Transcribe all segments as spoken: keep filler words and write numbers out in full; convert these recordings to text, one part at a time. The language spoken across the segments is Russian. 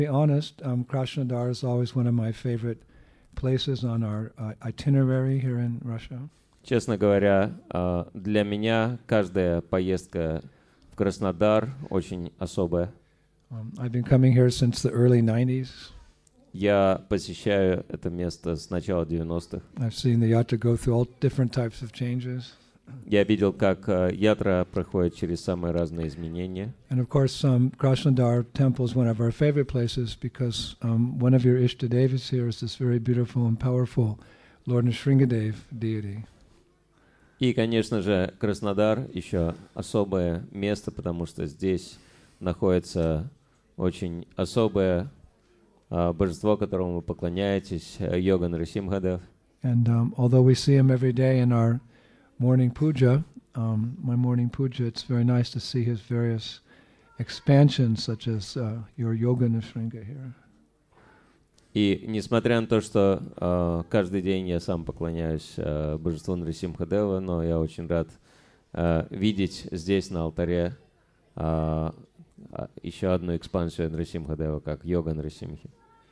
To be honest, um, Krasnodar is always one of my favorite places on our uh, itinerary here in Russia. Честно говоря, uh, для меня каждая поездка в Краснодар очень особая. Um, I've been coming here since the early nineties. Я посещаю это место с начала девяностых. I've seen the yatra go through all different types of changes. Я видел, как uh, ятра проходит через самые разные изменения. And of course, um, Krasnodar Temple is one of our favorite places because um, one of your Ishtadevas here is this very beautiful and powerful Lord Nrsingadev deity. И, конечно же, Краснодар еще особое место, потому что здесь находится очень особое uh, божество, которому вы поклоняетесь, Йога Нрсимхадев. And um, although we see him every day in our morning puja, um, my morning puja, it's very nice to see his various expansions, such as uh, your Yoga Nrsinga here. И несмотря на то, что uh, каждый день я сам поклоняюсь uh, божеству Нрсимхадева, но я очень рад uh, видеть здесь на алтаре uh, uh, еще одну экспансию Нрсимхадева, как Йога Нрсимхи.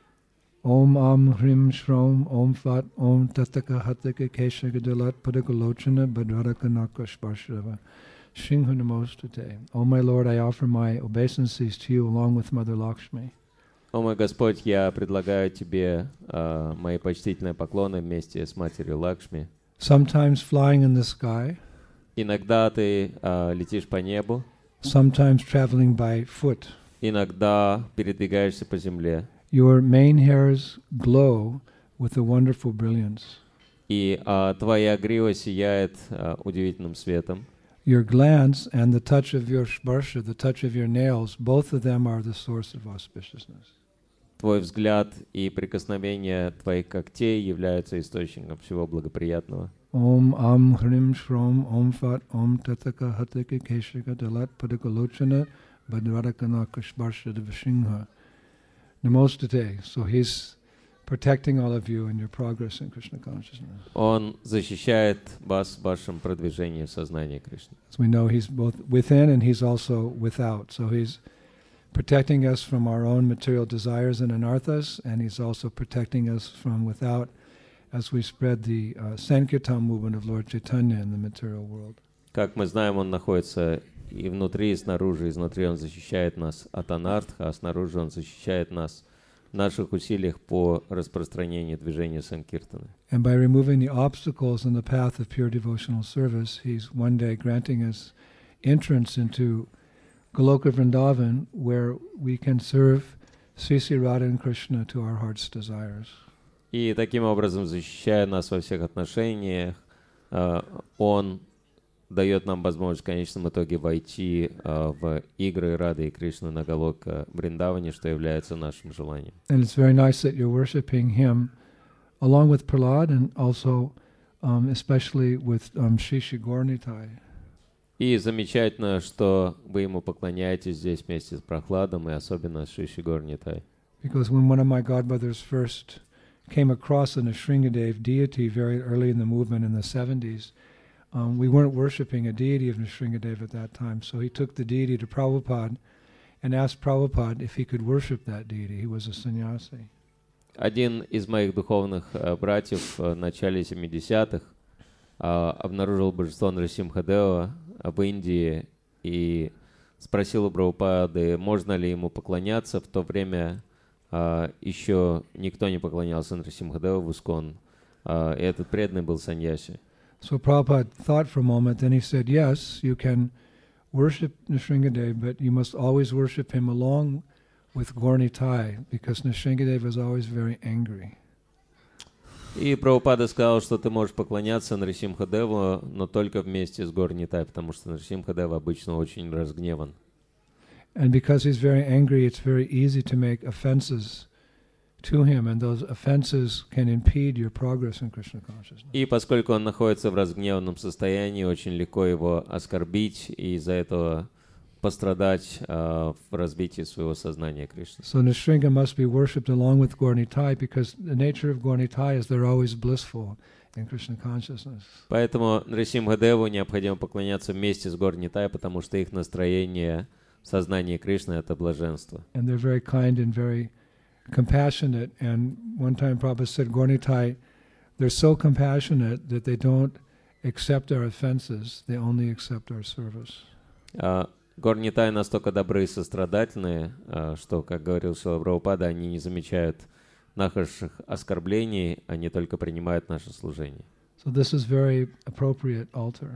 Om Am Hrim Shrom Om Fat Om Tataka Hataka Kesha Gadalat Padakalochana Badradaka Nakashbashava Shinghu Namostate. O my Lord, I offer my obeisances to you along with Mother Lakshmi. О мой Господь, я предлагаю Тебе uh, мои почтительные поклоны вместе с Матерью Лакшми. Sometimes flying in the sky. Иногда ты uh, летишь по небу. Sometimes traveling by foot. Иногда передвигаешься по земле. Your mane hairs glow with a wonderful brilliance. И uh, твоя грива сияет uh, удивительным светом. Your glance and the touch of your sparsha, the touch of your nails, both of them are the source of auspiciousness. Твой взгляд и прикосновение твоих когтей являются источником всего благоприятного. Om Am Hrim Shrom Om Fat Om Tataka Hataka Keshaka Dalat Padakalochana Badradakana Kashbarsha Devashingha Namostate. So he's protecting all of you in your progress in Krishna consciousness. Он защищает вас в вашем продвижении в сознании Кришны. As we know, he's both within and he's also without. So he's protecting us from our own material desires and anarthas, and he's also protecting us from without as we spread the uh, Sankirtan movement of Lord Chaitanya in the material world. Как мы знаем, он находится и внутри, и снаружи. Изнутри он защищает нас от анартха, а снаружи он защищает нас в наших усилиях по распространению движения Санкиртаны. And by removing the obstacles in the path of pure devotional service, he's one day granting us entrance into Goloka Vrindavan, where we can serve Sri Sri Radha and Krishna to our heart's desires. И таким образом, защищая нас во всех отношениях, он дает нам возможность в конечном итоге войти в игры Рады и Кришны на Галока Вриндаване, что является нашим желанием. And it's very nice that you're worshiping him along with Prahlad and also um, especially with um, Shri Shri Gaura-Nitai. И замечательно, что вы ему поклоняетесь здесь вместе с Прохладом и особенно с Шри Шри Gaura-Nitai. Because when one of my godbrothers first came across an Nrsingadev deity very early in the movement in the seventies, Um, we weren't worshipping a deity of Nrsingadev at that time, so he took the deity to Prabhupada and asked Prabhupada if he could worship that deity. He was a sannyasi. Один из моих духовных uh, братьев uh, в начале семидесятых uh, обнаружил божество Нрсимхадева в Индии и спросил у Прабхупады, можно ли ему поклоняться. В то время uh, еще никто не поклонялся Нрсимхадеву в Искон, uh, и этот преданный был саньяси. So Prabhupada thought for a moment, then he said, yes, you can worship Nrsingadev, but you must always worship him along with Gaura-Nitai, because Nrsingadev is always very angry. И Прабхупада сказал, что ты можешь поклоняться Нрсимхадеву, но только вместе с Gaura-Nitai, потому что Нрсимхадев обычно очень разгневан. And because he's very angry, it's very easy to make offenses to him, and those offenses can impede your progress in Krishna consciousness. И поскольку он находится в разгневанном состоянии, очень легко его оскорбить и из-за этого пострадать uh, в развитии своего сознания Кришны. So Nrsinga must be worshipped along with Gaura-Nitai, because the nature of Gaura-Nitai is they're always blissful in Krishna consciousness. Поэтому Нрсимхадеву необходимо поклоняться вместе с Gaura-Nitai, потому что их настроение в сознании Кришны — это блаженство. And they're very kind and very compassionate. And one time Prabhupada said, Gornitai, they're so compassionate that they don't accept our offenses, they only accept our service. Uh, Горнитай настолько добры и сострадательны, uh, что, как говорил Шрила Прабхупада, они не замечают наших оскорблений, они только принимают наше служение. So this is very appropriate altar.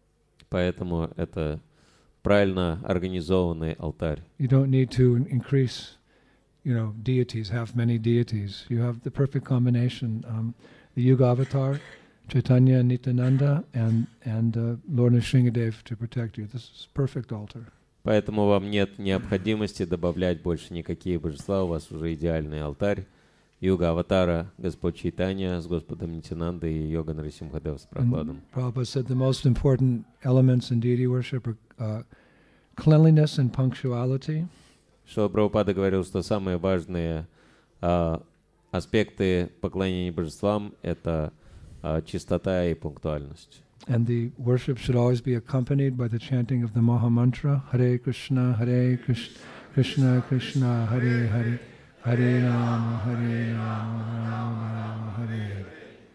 Поэтому это правильно организованный алтарь. You don't need to increase, you know, deities, have many deities. You have the perfect combination. Um, the Yuga Avatar, Chaitanya, Nityananda, and and uh, Lord Nrsingadev to protect you. This is perfect altar. Поэтому вам нет необходимости добавлять больше никакие божества, у вас уже идеальный алтарь. Юга Аватара, Господь Чайтанья с Господом Нитянандой и Йога Нарисимхадев с Прохладом. Prabhupada said the most important elements in deity worship are uh, cleanliness and punctuality. Шрила Прабхупада говорил, что самые важные uh, аспекты поклонения божествам — это uh, чистота и пунктуальность. And the worship should always be accompanied by the chanting of the Maha Mantra, Hare Krishna, Hare Krishna, Krishna Krishna, Hare Hare, Hare Rama, Hare Rama, Rama Rama, Hare.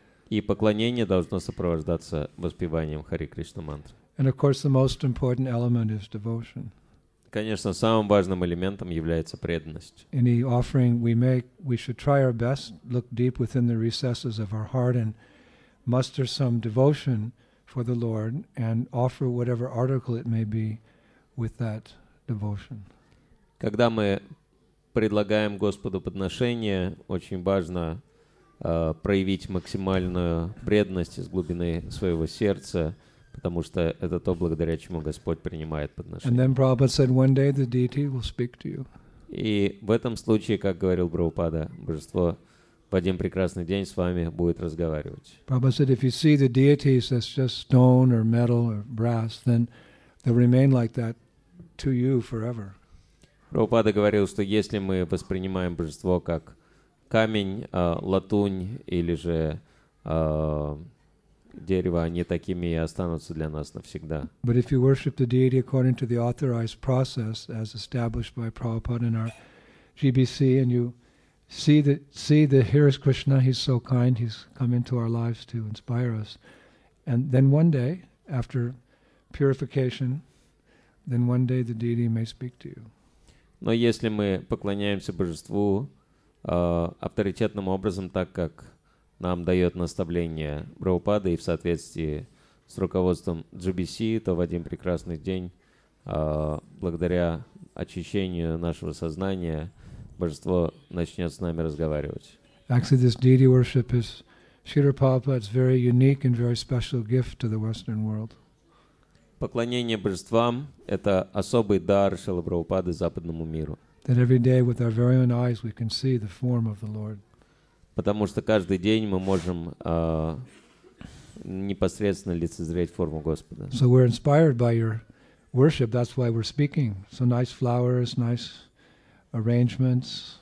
И поклонение должно сопровождаться воспеванием Харе Кришна мантры. And of course the most important element is devotion. Конечно, самым важным элементом является преданность. Any offering we make, we should try our best, look deep within the recesses of our heart and muster some devotion for the Lord and offer whatever article it may be with that devotion. Когда мы предлагаем Господу подношение, очень важно uh, проявить максимальную преданность из глубины своего сердца, потому что это то, благодаря чему Господь принимает подношение. And then Prabhupada said, one day the deity will speak to you. И в этом случае, как говорил Прабхупада, божество в один прекрасный день с вами будет разговаривать. Prabhupada said, if you see the deities as just stone or metal or brass, then they'll remain like that to you forever. Прабхупада говорил, что если мы воспринимаем божество как камень, э, латунь или же э, дерево, они такими и останутся для нас навсегда. But if you worship the deity according to the authorized process as established by Prabhupada in our G B C, and you see that see that here is Krishna, he's so kind, he's come into our lives to inspire us. And then one day, after purification, then one day the deity may speak to you. Но если мы поклоняемся божеству э, авторитетным образом, так как нам дает наставление Прабхупада и в соответствии с руководством джи би си, то в один прекрасный день, э, благодаря очищению нашего сознания, божество начнет с нами разговаривать. Actually, this deity worship is Srila Prabhupada's very unique and very special gift to the Western world. Поклонение божествам — это особый дар Шрилы Прабхупады западному миру. That every day with our very own eyes we can see the form of the Lord. Потому что каждый день мы можем э, непосредственно лицезреть форму Господа. So we're inspired by your worship. That's why we're speaking. So nice flowers, nice arrangements.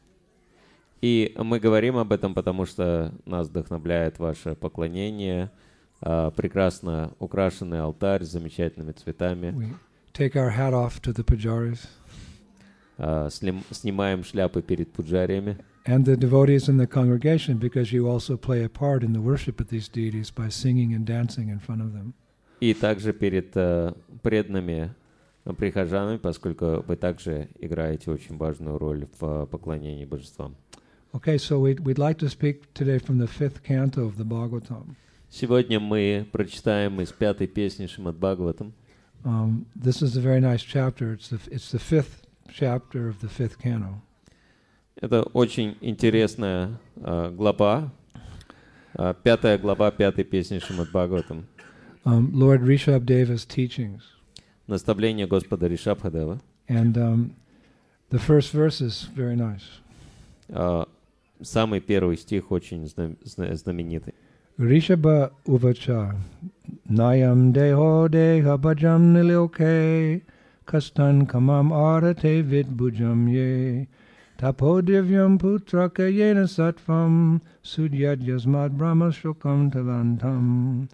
И мы говорим об этом, потому что нас вдохновляет ваше поклонение, э, прекрасно украшенный алтарь с замечательными цветами. We take our hat off to the pujaris. Э, слим, снимаем шляпы перед пуджариями. And the devotees in the congregation, because you also play a part in the worship of these deities by singing and dancing in front of them. И также перед э, преданными прихожанами, поскольку вы также играете очень важную роль в э, поклонении божествам. Okay, so we'd, we'd like to speak today from the fifth canto of the Bhagavatam. Сегодня мы прочитаем из пятой песни Шримад Бхагаватам. Um, this is a very nice chapter. It's the, it's the fifth chapter of the fifth canto. Это очень интересная э, глава, э, пятая глава пятой песни Шримад Бхагаватам. Um, Lord Rishabdeva's teachings. Наставление Господа Ришабхадева. And um, the first verse is very nice. Э, самый первый стих очень знам- зна- знаменитый. Rishabha uvacha nayam deho deha bhajam niloke kastan kamam arate vid bhujam ye tapodivyam putraka yena sattvam sudyad yasmad brahma shokam tavantam.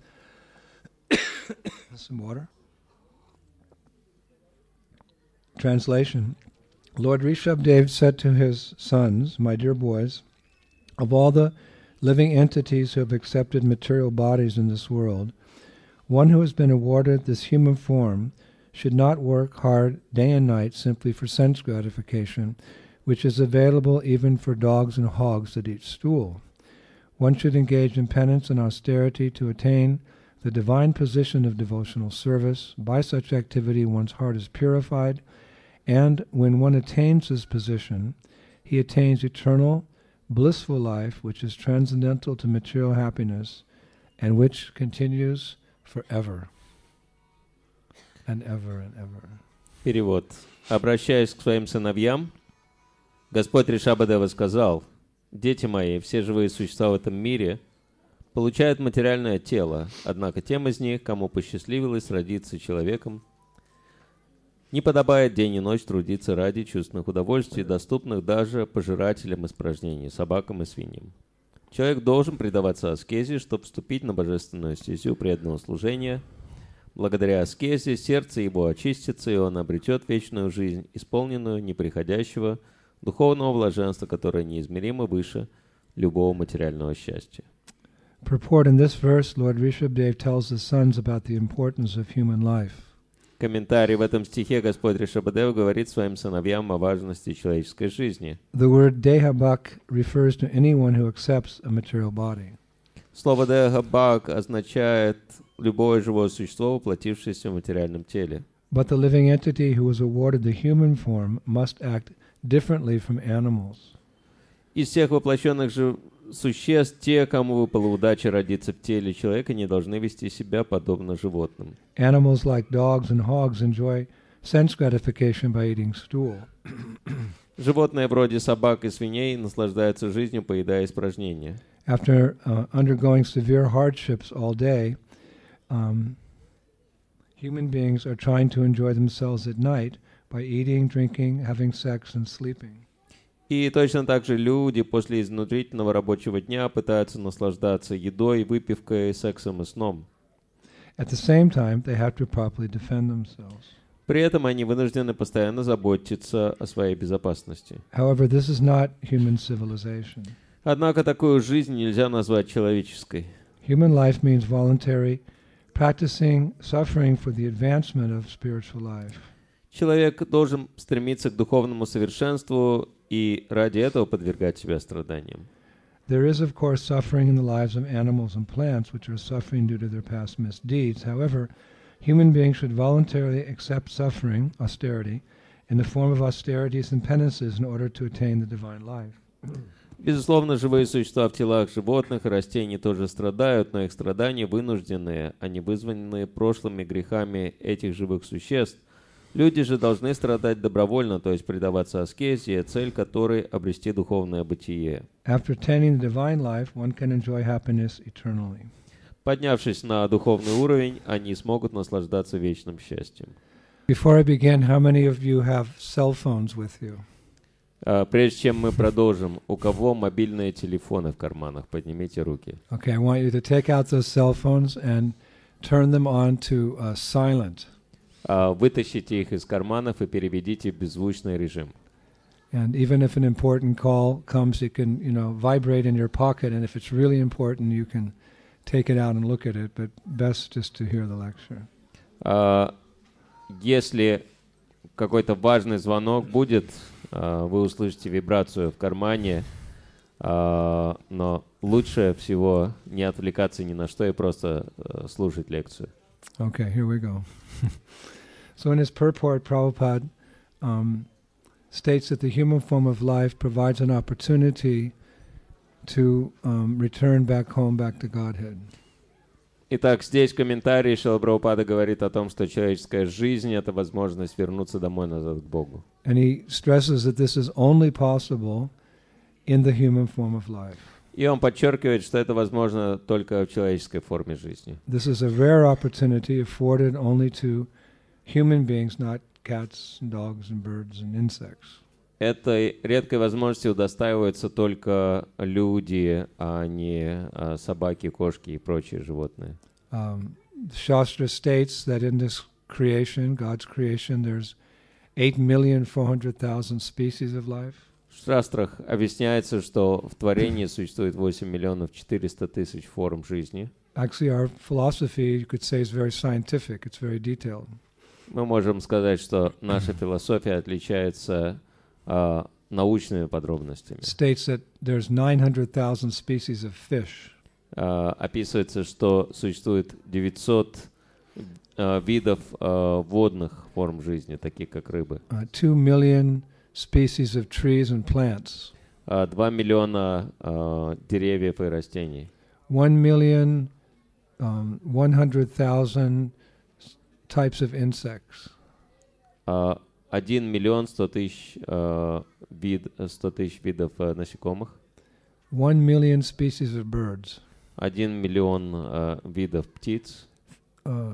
Some water. Translation. Lord Rishabdev said to his sons, "My dear boys, of all the living entities who have accepted material bodies in this world, one who has been awarded this human form should not work hard day and night simply for sense gratification, which is available even for dogs and hogs that eat stool. One should engage in penance and austerity to attain the divine position of devotional service. By such activity one's heart is purified, and when one attains this position, he attains eternal, blissful life, which is transcendental to material happiness, and which continues forever and ever and ever." Перевод. Обращаясь к своим сыновьям, Господь Ришабадева сказал: «Дети мои, все живые существа в этом мире получают материальное тело, однако тем из них, кому посчастливилось родиться человеком, не подобает день и ночь трудиться ради чувственных удовольствий, доступных даже пожирателям испражнений, собакам и свиньям. Человек должен предаваться аскезе, чтобы вступить на божественную стезю преданного служения. Благодаря аскезе сердце его очистится, и он обретет вечную жизнь, исполненную неприходящего духовного блаженства, которое неизмеримо выше любого материального счастья». Purport: in this verse, Lord Rishabdev tells the sons about the importance of human life. Комментарий: в этом стихе Господь Ришабадева говорит своим сыновьям о важности человеческой жизни. The word dehabhak refers to anyone who accepts a material body. Слово «дехабак» означает любое живое существо, воплотившееся в материальном теле. But the living entity who was awarded the human form must act differently from animals. Из всех воплощенных же существ, те, кому выпала удача родиться в теле человека, не должны вести себя подобно животным. Animals like dogs and hogs enjoy sense gratification by eating stool. Животные вроде собак и свиней наслаждаются жизнью, поедая испражнения. After uh, undergoing severe hardships all day, um, human beings are trying to enjoy themselves at night by eating, drinking, having sex, and sleeping. И точно так же люди после изнурительного рабочего дня пытаются наслаждаться едой, выпивкой, сексом и сном. At the same time, they have to properly defend themselves. При этом они вынуждены постоянно заботиться о своей безопасности. However, this is not human civilization. Однако такую жизнь нельзя назвать человеческой. Human life means voluntary, practicing suffering for the advancement of spiritual life. Человек должен стремиться к духовному совершенству и ради этого подвергать себя страданиям. There is, of course, suffering in the lives of animals and plants, which are suffering due to their past misdeeds. However, human beings should voluntarily accept suffering, austerity, in the form of austerities and penances in order to attain the divine life. Безусловно, живые существа в телах животных и растений тоже страдают, но их страдания вынужденные, а не вызванные прошлыми грехами этих живых существ. Люди же должны страдать добровольно, то есть предаваться аскезе, цель которой — обрести духовное бытие. After attaining the divine life, one can enjoy happiness eternally. Поднявшись на духовный уровень, они смогут наслаждаться вечным счастьем. Before I begin, how many of you have cell phones with you? Uh, прежде чем мы продолжим, у кого мобильные телефоны в карманах? Поднимите руки. Okay, I want you to take out those cell phones and turn them on to uh, silent. Uh, вытащите их из карманов и переведите в беззвучный режим. And even if an important call comes, it can, you know, vibrate in your pocket, and if it's really important, you can take it out and look at it, but best just to hear the lecture. Uh, если какой-то важный звонок будет, uh, вы услышите вибрацию в кармане, uh, но лучше всего не отвлекаться ни на что и просто uh, слушать лекцию. Okay, here we go. So in his purport, Prabhupada um, states that the human form of life provides an opportunity to um, return back home, back to Godhead. Итак, здесь в комментарии Шрила Прабхупада говорит о том, что человеческая жизнь — это возможность вернуться домой назад к Богу. And he stresses that this is only possible in the human form of life. И он подчеркивает, что это возможно только в человеческой форме жизни. This is a rare opportunity afforded only to human beings, not cats and dogs and birds and insects. Этой редкой возможности удостаиваются только люди, а не а, собаки, кошки и прочие животные. Um, Shastra states that in this creation, God's creation, there's eight million four hundred thousand species of life. В шастрах объясняется, что в творении существует восемь миллионов четыреста тысяч форм жизни. Actually, our philosophy, you could say, is very scientific. It's very detailed. Мы можем сказать, что наша философия отличается а, научными подробностями. States that there's nine hundred thousand species of fish. А, описывается, что существует девятьсот а, видов а, водных форм жизни, таких как рыбы. Uh, two million species of trees and plants. А, два миллиона а, деревьев и растений. One million, um, one hundred thousand types of insects. А, один миллион сто тысяч а, вид, сто тысяч видов а, насекомых. One million species of birds. Один миллион а, видов птиц. Uh,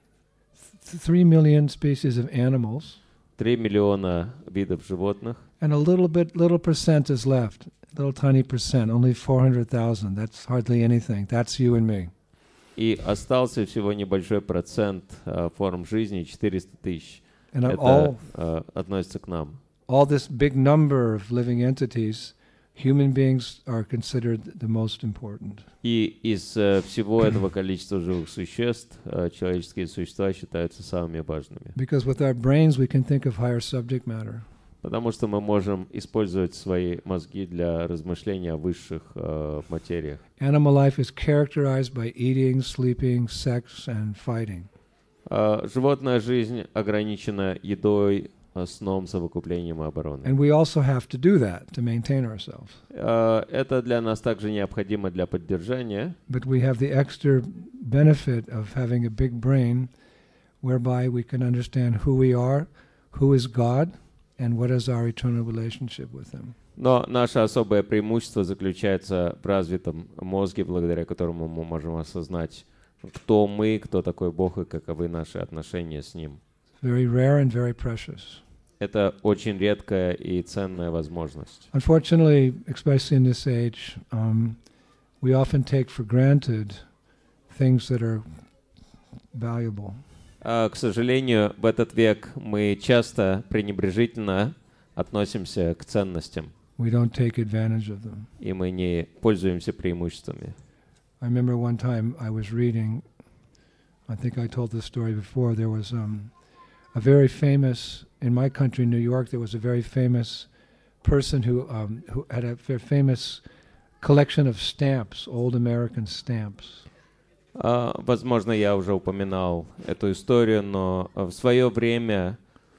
th- three million species of animals. Три миллиона видов животных. And a little bit, little percent is left. A little tiny percent, only four hundred thousand. That's hardly anything. That's you and me. И остался всего небольшой процент а, форм жизни, четыреста тысяч. And of Это all, а, относится к нам. all this big number of living entities, human beings are considered the most important. И из а, всего этого количества живых существ а, человеческие существа считаются самыми важными. Because with our brains we can think of higher subject matter. Потому что мы можем использовать свои мозги для размышления о высших э, материях. Animal life is characterized by eating, sleeping, sex, and fighting. А, животная жизнь ограничена едой, а, сном, совокуплением и обороной. And we also have to do that to maintain ourselves. А, это для нас также необходимо для поддержания, But we have the extra benefit of having a big brain whereby we can understand who we are, who is God, and what is our eternal relationship with Him. но наше особое преимущество заключается в развитом мозге, благодаря которому мы можем осознать, кто мы, кто такой Бог и каковы наши отношения с Ним. Very rare and very precious. Это очень редкая и ценная возможность. Unfortunately, especially in this age, um, we often take for granted things that are valuable. А, к сожалению, в этот век мы часто пренебрежительно относимся к ценностям, We don't take advantage of them. и мы не пользуемся преимуществами. I remember one time I was reading, I think I told this story before, there was um, a very famous, in my country, New York, there was a very famous person who, um, who had a very famous collection of stamps, old American stamps. А, возможно, я уже упоминал эту историю, но в свое время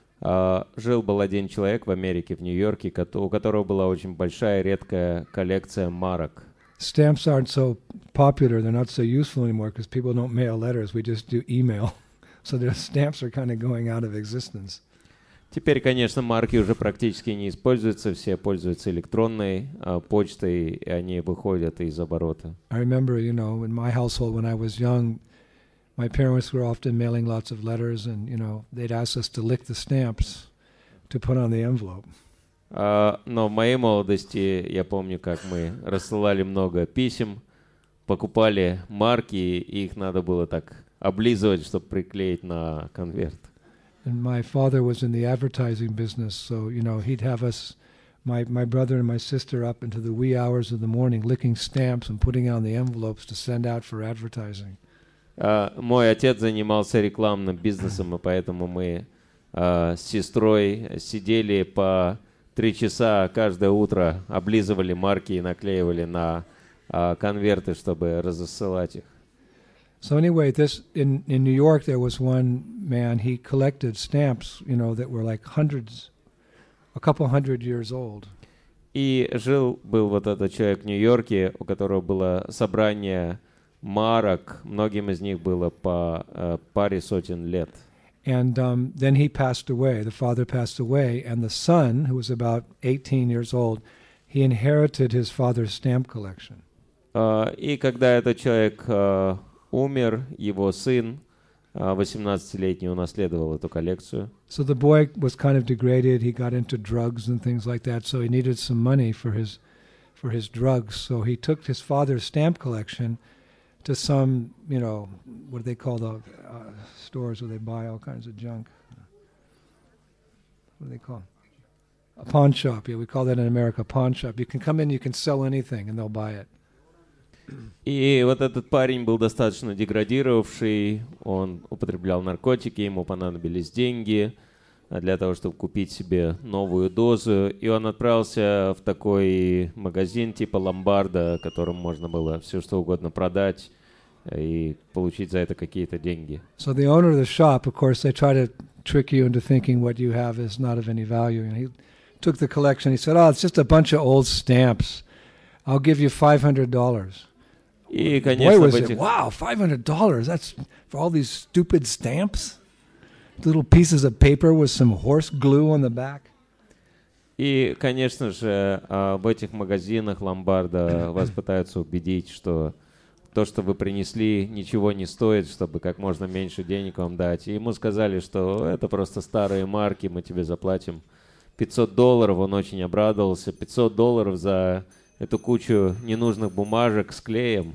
а, жил-был один человек в Америке, в Нью-Йорке, кото- у которого была очень большая, редкая коллекция марок. Stamps aren't so popular, they're not so useful anymore because people don't mail letters, we just do email. So the stamps are kind of going out of existence. Теперь, конечно, марки уже практически не используются, все пользуются электронной а, почтой, и они выходят из оборота. I remember, you know, in my household when I was young, my parents were often mailing lots of letters and, you know, they'd ask us to lick the stamps to put on the envelope. А, но в моей молодости я помню, как мы рассылали много писем, покупали марки, и их надо было так облизывать, чтобы приклеить на конверт. And my father was in the advertising business, so, you know, he'd have us, my, my brother and my sister, up into the wee hours of the morning licking stamps and putting on the envelopes to send out for advertising. А, мой отец занимался рекламным бизнесом, и поэтому мы а, с сестрой сидели по три часа каждое утро, облизывали марки и наклеивали на а, конверты, чтобы разосылать их. So anyway, this in, in New York there was one man, he collected stamps, you know, that were like hundreds, a couple hundred years old. И жил был вот этот человек в Нью-Йорке, у которого было собрание марок, многим из них было по э, паре сотен лет. And um, then he passed away, the father passed away, and the son, who was about eighteen years old, he inherited his father's stamp collection. Uh, и когда этот человек uh, умер, его сын, uh, восемнадцатилетний, унаследовал эту коллекцию. So the boy was kind of degraded, he got into drugs and things like that, so he needed some money for his, for his drugs, so he took his father's stamp collection to some, you know, what do they call the uh, stores where they buy all kinds of junk? what do they call them? A pawn shop. Yeah, we call that in America a pawn shop. You can come in, you can sell anything, and they'll buy it. И вот этот парень был достаточно деградировавший, он употреблял наркотики, ему понадобились деньги для того, чтобы купить себе новую дозу, и он отправился в такой магазин типа ломбарда, которым можно было все что угодно продать и получить за это какие-то деньги. So the owner of the shop, of course, they try to trick you into thinking what you have is not of any value. And he took the collection. He said, "Oh, it's just a bunch of old stamps. I'll give you five hundred dollars." И, Boy, конечно, was в it, этих... wow, five hundred dollars. That's for all these stupid stamps? Little pieces of paper with some horse glue on the back. И, конечно же, а, в этих магазинах ломбарда вас пытаются убедить, что то, что вы принесли, ничего не стоит, чтобы как можно меньше денег вам дать. И ему сказали, что это просто старые марки, мы тебе заплатим пятьсот долларов. Он очень обрадовался. пятьсот долларов за эту кучу ненужных бумажек с клеем.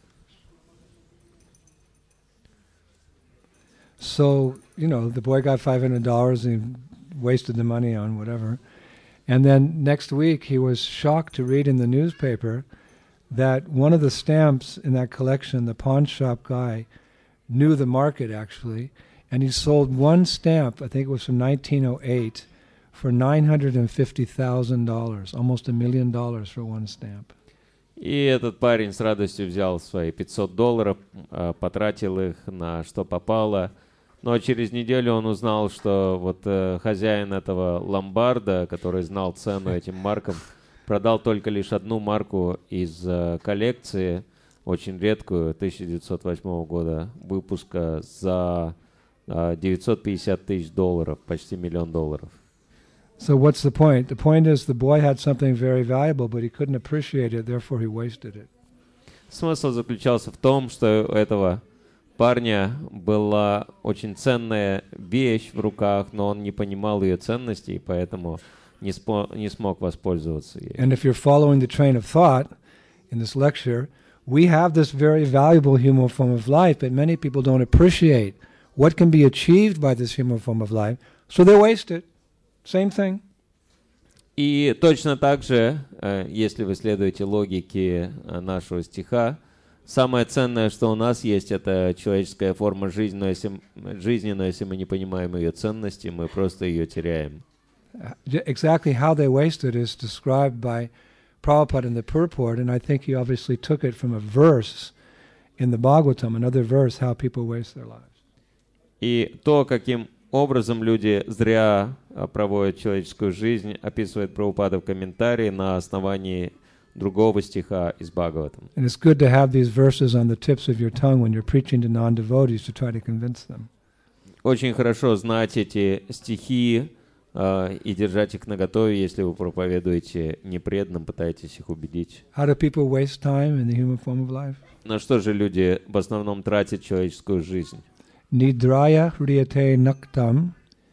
So, you know, the boy got five hundred dollars and he wasted the money on whatever. And then next week he was shocked to read in the newspaper that one of the stamps in that collection, the pawn shop guy, knew the market actually, and he sold one stamp, I think it was from nineteen oh eight, for nine hundred fifty thousand dollars, almost a million dollars for one stamp. И этот парень с радостью взял свои пятьсот долларов, а, потратил их на что попало. Но через неделю он узнал, что вот э, хозяин этого ломбарда, который знал цену этим маркам, продал только лишь одну марку из э, коллекции, очень редкую, тысяча девятьсот восьмого года выпуска, за э, девятьсот пятьдесят тысяч долларов, почти миллион долларов. So what's the point? The point is the boy had something very valuable, but he couldn't appreciate it, therefore he wasted it. Смысл заключался в том, что у этого парня была очень ценная вещь в руках, но он не понимал ее ценности, и поэтому не, спо- не смог воспользоваться ею. And if you're following the train of thought in this lecture, we have this very valuable human form of life, but many people don't appreciate what can be achieved by this human form of life, so they waste it. Same thing. И точно так же, э, если вы следуете логике э, нашего стиха, самое ценное, что у нас есть, это человеческая форма жизни, но если, жизни, но если мы не понимаем ее ценности, мы просто ее теряем. Exactly how they waste it is described by Prabhupada in the purport, and I think he obviously took it from a verse in the Bhagavatam, another verse, how people waste their lives. И то, каким образом люди зря а, проводят человеческую жизнь, описывает Прабхупада в комментарии на основании другого стиха из Бхагаватам. And it's good to have these verses on the tips of your tongue when you're preaching to non-devotees to try to convince them. Очень хорошо знать эти стихи а, и держать их наготове, если вы проповедуете непреданным, пытаетесь их убедить. How do people waste time in the human form of life? На что же люди в основном тратят человеческую жизнь? Nidraya hriyate naktam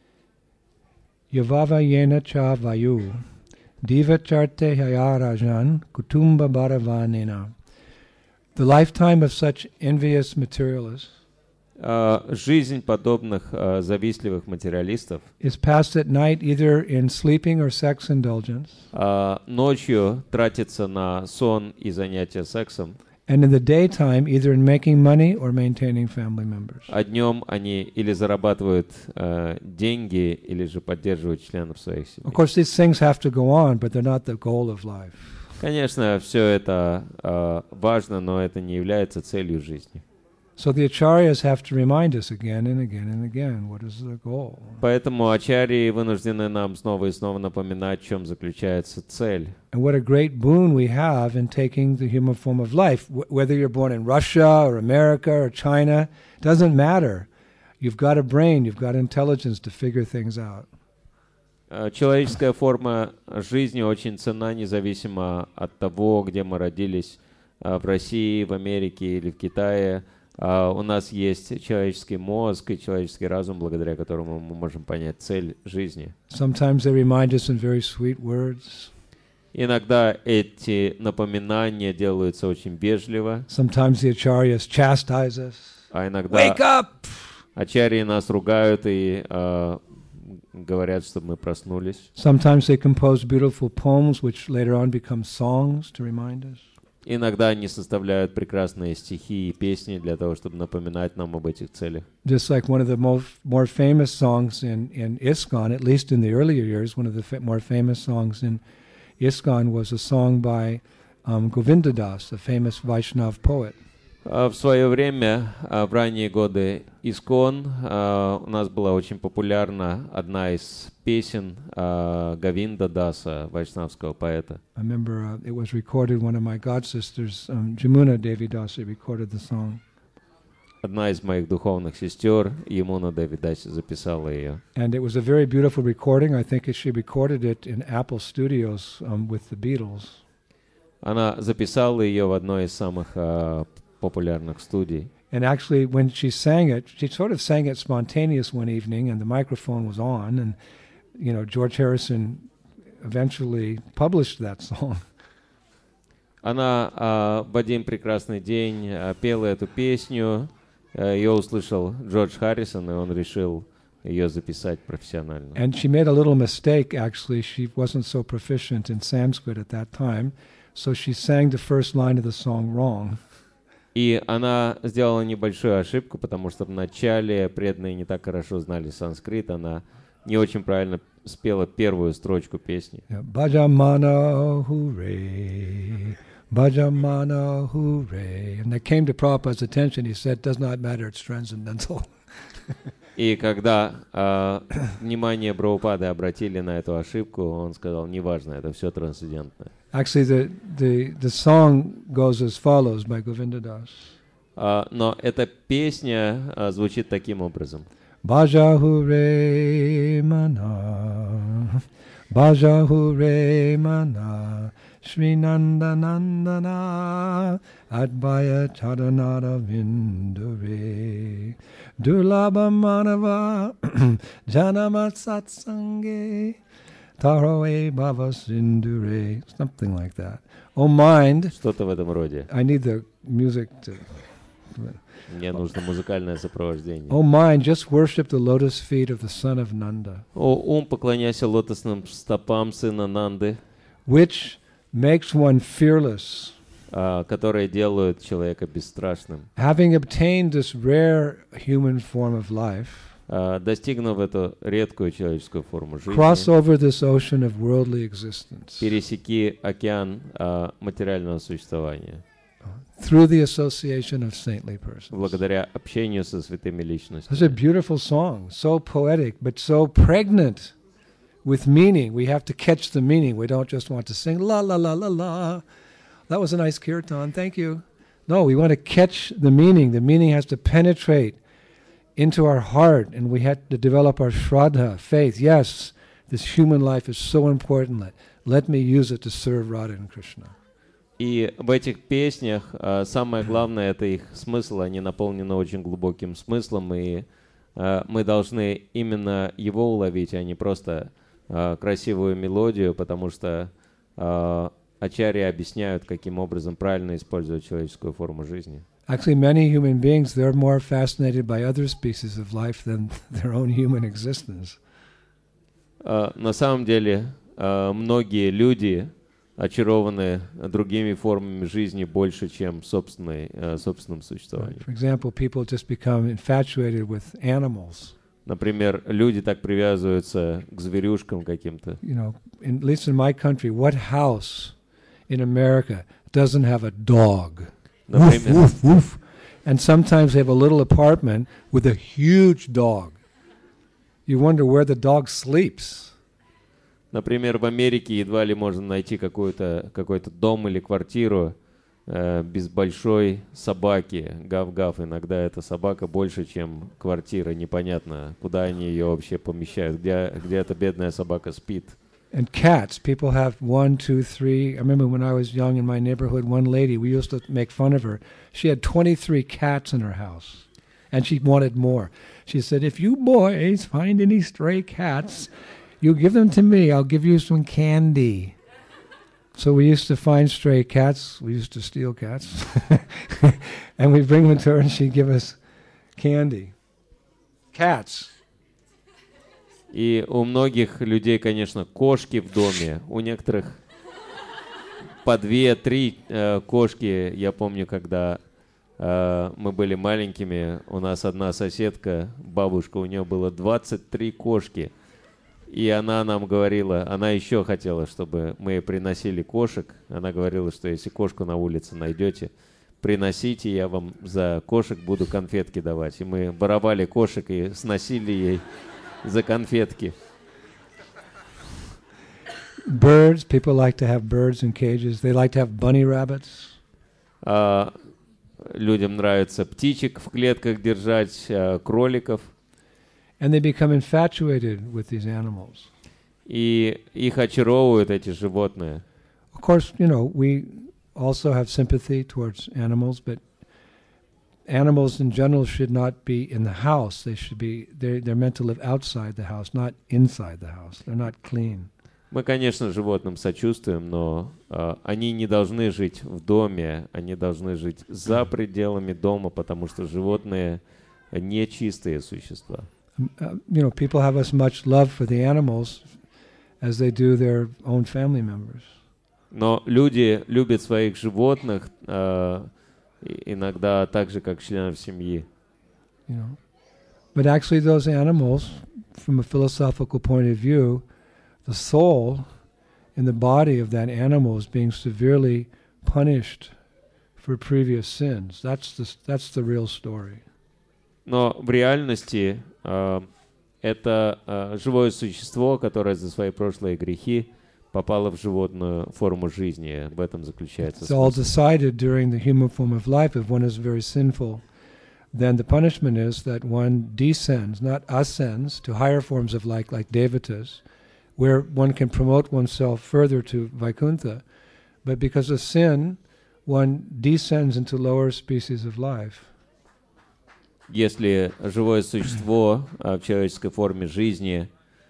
yavava yena cha vayu divacharte hayarajan kutumba bharavanena. The lifetime of such envious materialists А, жизнь подобных а, завистливых материалистов is passed at night either in sleeping or sex indulgence, а, ночью тратится на сон и занятия сексом, and in the daytime either in making money or maintaining family members. а днем они или зарабатывают а, деньги, или же поддерживают членов своих семей. Of course, these things have to go on, but they're not the goal of life. Конечно, все это а, важно, но это не является целью жизни. So the acharyas have to remind us again and again and again what is the goal. Поэтому ачарьи вынуждены нам снова и снова напоминать, в чем заключается цель. And what a great boon we have in taking the human form of life. Wh- whether you're born in Russia or America or China, doesn't matter. You've got a brain, you've got intelligence to figure things out. А, Человеческая форма жизни очень ценна, независимо от того, где мы родились, а, в России, в Америке или в Китае. А, У нас есть человеческий мозг и человеческий разум, благодаря которому мы можем понять цель жизни. Sometimes they remind us in very sweet words. Иногда эти напоминания делаются очень вежливо, Sometimes the acharyas chastise us. а иногда Wake up! ачарьи нас ругают и а, говорят, чтобы мы проснулись. Sometimes they compose beautiful poems which later on become songs to remind us. Иногда они составляют прекрасные стихи и песни для того, чтобы напоминать нам об этих целях. Just like one of the most more famous songs in, in ISKCON, at least in the earlier years, one of the fa- more famous songs in ISKCON was a song by um, Govinda Das, a famous Vaishnav poet. В свое время, в ранние годы Искон, у нас была очень популярна одна из песен Говинда Даса, вайшнавского поэта. I remember uh, it was recorded, one of my god sisters, um, Jamuna Devi Dasi, recorded the song. Одна из моих духовных сестер, Ямуна Деви Даси, записала ее. And it was a very beautiful recording. I think she recorded it in Apple Studios um, with the Beatles. Она записала ее в одной из самых uh, популярных студий. And actually, when she sang it, she sort of sang it spontaneous one evening, and the microphone was on, and you know, George Harrison eventually published that song. Она uh, в один прекрасный день uh, пела эту песню, uh, ее услышал Джордж Харрисон, и он решил ее записать профессионально. And she made a little mistake, actually. She wasn't so proficient in Sanskrit at that time, so she sang the first line of the song wrong. И она сделала небольшую ошибку, потому что вначале преданные не так хорошо знали санскрит, она не очень правильно спела первую строчку песни. Bhajamana hooray, bhajamana hooray. And that came to Prabhupada's attention. He said, does not matter, it's transcendental. И когда э, внимание Прабхупады обратили на эту ошибку, он сказал, неважно, это все трансцендентное. Actually, the, the, the song goes as follows by Govinda Das. Uh, но эта песня uh, звучит таким образом. Bhaja hure mana, bhaja hure mana, Shri Nanda Nandana, Advaya Charanara Vindure, Durlabha Manava, Janama Satsange, Taroe Bhava Sindure, something like that. Oh mind, Что-то в этом роде. I need the music to... Мне нужно музыкальное сопровождение. Oh mind, just worship the lotus feet of the son of Nanda. О ум, поклоняйся лотосным стопам сына Нанды, which makes one fearless. uh, которые делают человека бесстрашным. Having obtained this rare human form of life, Uh, достигнув эту редкую человеческую форму жизни, cross over this ocean of worldly existence пересеки океан uh, материального существования through the association of saintly persons. благодаря общению со святыми It's a личностями. beautiful song, so poetic, but so pregnant with meaning. We have to catch the meaning. We don't just want to sing la la la la la. That was a nice kirtan, thank you. No, we want to catch the meaning. The meaning has to penetrate into our heart, and we had to develop our shraddha, faith. Yes, this human life is so important. Let, let me use it to serve Radha and Krishna. И в этих песнях uh, самое главное — это их смысл. Они наполнены очень глубоким смыслом, и uh, мы должны именно его уловить, а не просто uh, красивую мелодию, потому что uh, ачарьи объясняют, каким образом правильно использовать человеческую форму жизни. Actually, many human beings, they're more fascinated by other species of life than their own human existence. Uh, на самом деле, uh, многие люди очарованы другими формами жизни больше, чем собственной, uh, собственным существованием. For example, people just become infatuated with animals. Например, люди так привязываются к зверюшкам каким-то. You know, in, at least in my country, what house in America doesn't have a dog? Woof, woof, woof. And sometimes they have a little apartment with a huge dog. You wonder where the dog sleeps. Например, в Америке едва ли можно найти какой-то какой-то дом или квартиру э, без большой собаки. Гав-гав. Иногда эта собака больше, чем квартира. Непонятно, куда они ее вообще помещают, где, где эта бедная собака спит. And cats, people have one, two, three. I remember when I was young in my neighborhood, one lady, we used to make fun of her. She had twenty-three cats in her house, and she wanted more. She said, if you boys find any stray cats, you give them to me. I'll give you some candy. So we used to find stray cats. We used to steal cats. And we'd bring them to her, and she'd give us candy. Cats. И у многих людей, конечно, кошки в доме, у некоторых по две-три э, кошки. Я помню, когда э, мы были маленькими, у нас одна соседка, бабушка, у нее было двадцать три кошки. И она нам говорила, она еще хотела, чтобы мы приносили кошек. Она говорила, что если кошку на улице найдете, приносите, я вам за кошек буду конфетки давать. И мы воровали кошек и сносили ей за конфетки. Birds, people like to have birds in cages. They like to have bunny rabbits. А, людям нравится птичек в клетках держать, а, кроликов. And they become infatuated with these animals. И их очаровывают эти животные. Of course, you know, we also have sympathy towards animals, but animals in general should not be in the house. They should be, they're, they're meant to live outside the house, not inside the house. They're not clean. Мы, конечно, животным сочувствуем, но э, они не должны жить в доме, они должны жить за пределами дома, потому что животные нечистые существа. Uh, you know, people have as much love for the animals as they do their own family members. Но люди любят своих животных э, иногда так же, как членов семьи. You know, but actually, those animals, from a philosophical point of view, the soul in the body of that animal is being severely punished for previous sins. That's the that's the real story. Но в реальности э, это э, живое существо, которое за свои прошлые грехи попало в животную форму жизни. В этом заключается It's all смысл. decided during the human form of life. If one is very sinful, then the punishment is that one descends, not ascends, to higher forms of life, like Devatas, where one can promote oneself further to Vaikuntha. But because of sin, one descends into lower species of life. Если живое существо э, в человеческой форме жизни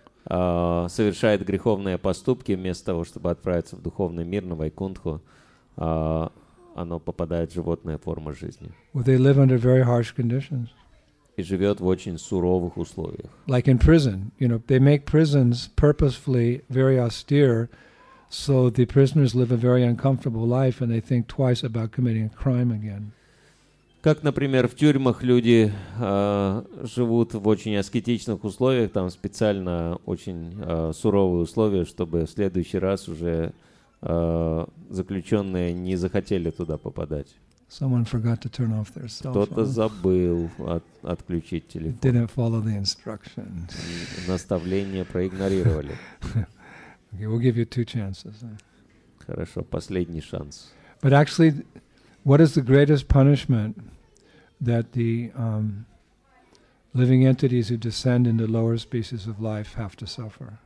э, совершает греховные поступки, вместо того, чтобы отправиться в духовный мир, на Вайкунтху, э, оно попадает в животную форму жизни. Well, they live under very harsh conditions. И живет в очень суровых условиях. Like in prison, you know, they make prisons purposefully very austere, so the prisoners live a very uncomfortable life and they think twice about committing a crime again. Как, например, в тюрьмах люди э, живут в очень аскетичных условиях, там специально очень э, суровые условия, чтобы в следующий раз уже э, заключенные не захотели туда попадать. Someone forgot to turn off their cell Кто-то phone. забыл от- отключить телефон. Didn't follow the instructions. И наставления проигнорировали. Okay, we'll give you two chances. Хорошо, последний шанс. But actually, what is the greatest punishment that the um, living entities who descend into lower species of life have to suffer?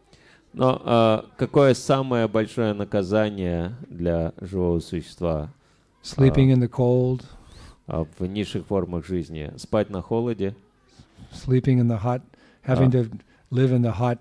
Но а, какое самое большое наказание для живого существа Sleeping in the cold, а, в низших формах жизни? Спать на холоде, sleeping in the hot, having to live in the hot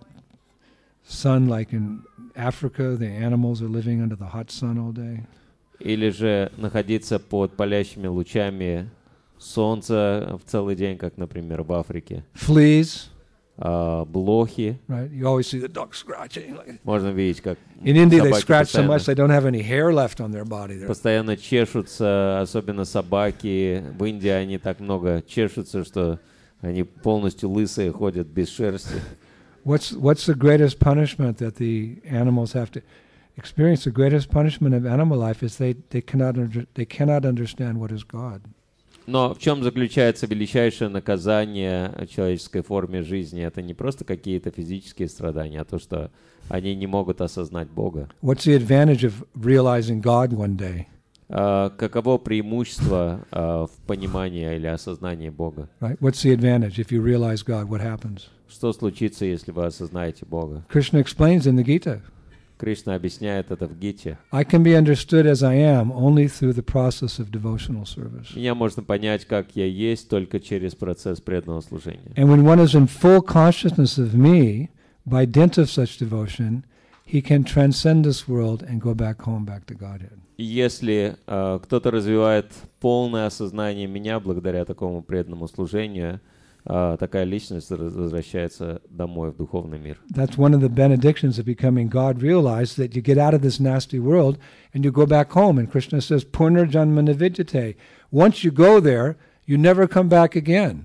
sun, like in Africa, the animals are living under the hot sun all day. или же находиться под палящими лучами солнца в целый день, как, например, в Африке. Fleas, А, блохи. right? You always see the dog scratching. Like Можно видеть, как in India, they собаки scratch so постоянно, much they don't have any hair left on their body. They're постоянно чешутся, особенно собаки. В Индии они так много чешутся, что они полностью лысые, ходят без шерсти. What's what's the greatest punishment that the animals have to experience? The greatest punishment of animal life is they, they cannot under, they cannot understand what is God. Но в чем заключается величайшее наказание в человеческой форме жизни? Это не просто какие-то физические страдания, а то, что они не могут осознать Бога. What's the advantage of realizing God one day? А, каково преимущество а, в понимании или осознании Бога? Right? What's the advantage if you realize God? What happens? Что случится, если вы осознаете Бога? Krishna explains in the Gita. Кришна объясняет это в Гите. I can be understood as I am only through the process of devotional service. Меня можно понять, как я есть, только через процесс преданного служения. And when one is in full consciousness of me, by dint of such devotion, he can transcend this world and go back home, back to Godhead. И если э, кто-то развивает полное осознание меня благодаря такому преданному служению, а, такая личность раз- возвращается домой в духовный мир. That's one of the benedictions of becoming God realized, that you get out of this nasty world and you go back home. And Krishna says, Punarjanma nividyate. Once you go there, you never come back again.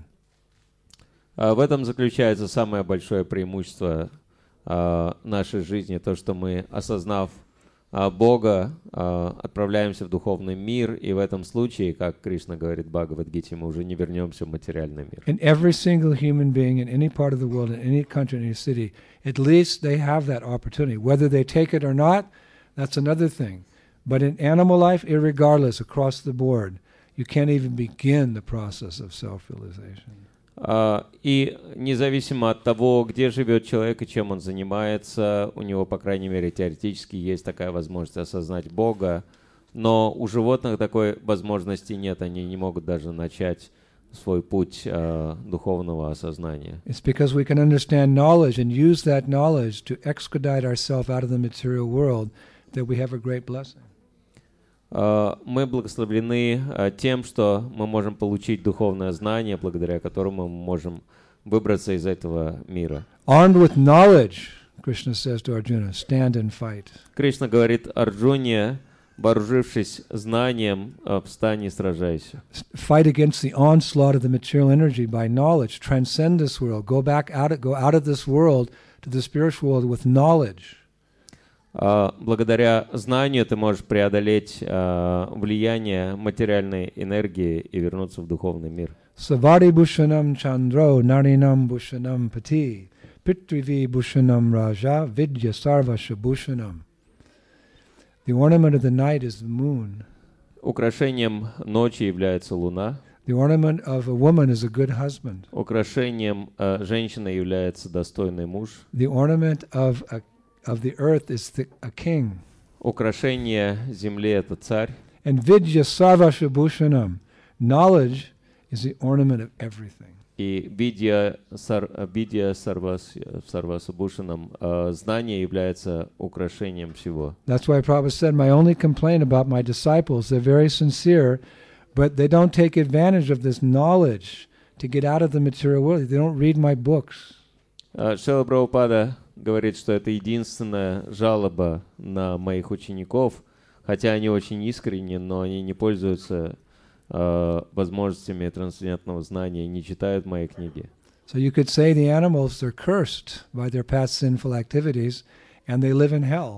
А, в этом заключается самое большое преимущество а, нашей жизни, то, что мы, осознав а, Бога, а, отправляемся в духовный мир, и в этом случае, как Кришна говорит в Бхагавад-гите, мы уже не вернемся в материальный мир. And every single human being in any part of the world, in any country, in any city, at least they have that opportunity. Whether they take it or not, that's another thing. But in animal life, irregardless, across the board, you can't even begin the process of self-realization. А, И независимо от того, где живет человек и чем он занимается, у него, по крайней мере, теоретически есть такая возможность осознать Бога, но у животных такой возможности нет, они не могут даже начать свой путь а, духовного осознания. It's because we can understand knowledge and use that knowledge to expedite ourselves out of the material world that we have a great blessing. А, Мы благословлены а, тем, что мы можем получить духовное знание, благодаря которому мы можем выбраться из этого мира. Armed with knowledge, Krishna says to Arjuna, stand and fight. Кришна говорит Арджуне, вооружившись знанием, а, встань и сражайся. Fight against the onslaught of the material energy by knowledge. Transcend this world. Go back out, go out of this world to the spiritual world with knowledge. А, Благодаря знанию ты можешь преодолеть а, влияние материальной энергии и вернуться в духовный мир. Savari bhushanam chandro narinam bhushanam pati pitrivi bhushanam raja vidya sarvasha bhushanam. The ornament of the night is the moon. Украшением ночи является луна. The ornament of a woman is a good husband. Украшением а, женщины является достойный муж. The ornament of a, of the earth is the, a king. Украшение земли — это царь. And vidya sarvasha bhushanam. Knowledge is the ornament of everything. И видья сар, видья сарвас, сарвасабушанам, а, знание является украшением всего. That's why Prabhupada said, my only complaint about my disciples, they're very sincere, but they don't take advantage of this knowledge to get out of the material world. They don't read my books. А, Шрила Прабхупада говорит, что это единственная жалоба на моих учеников, хотя они очень искренни, но они не пользуются а, возможностями трансцендентного знания и не читают мои книги. So you could say the animals, they're cursed by their past sinful activities, and they live in hell.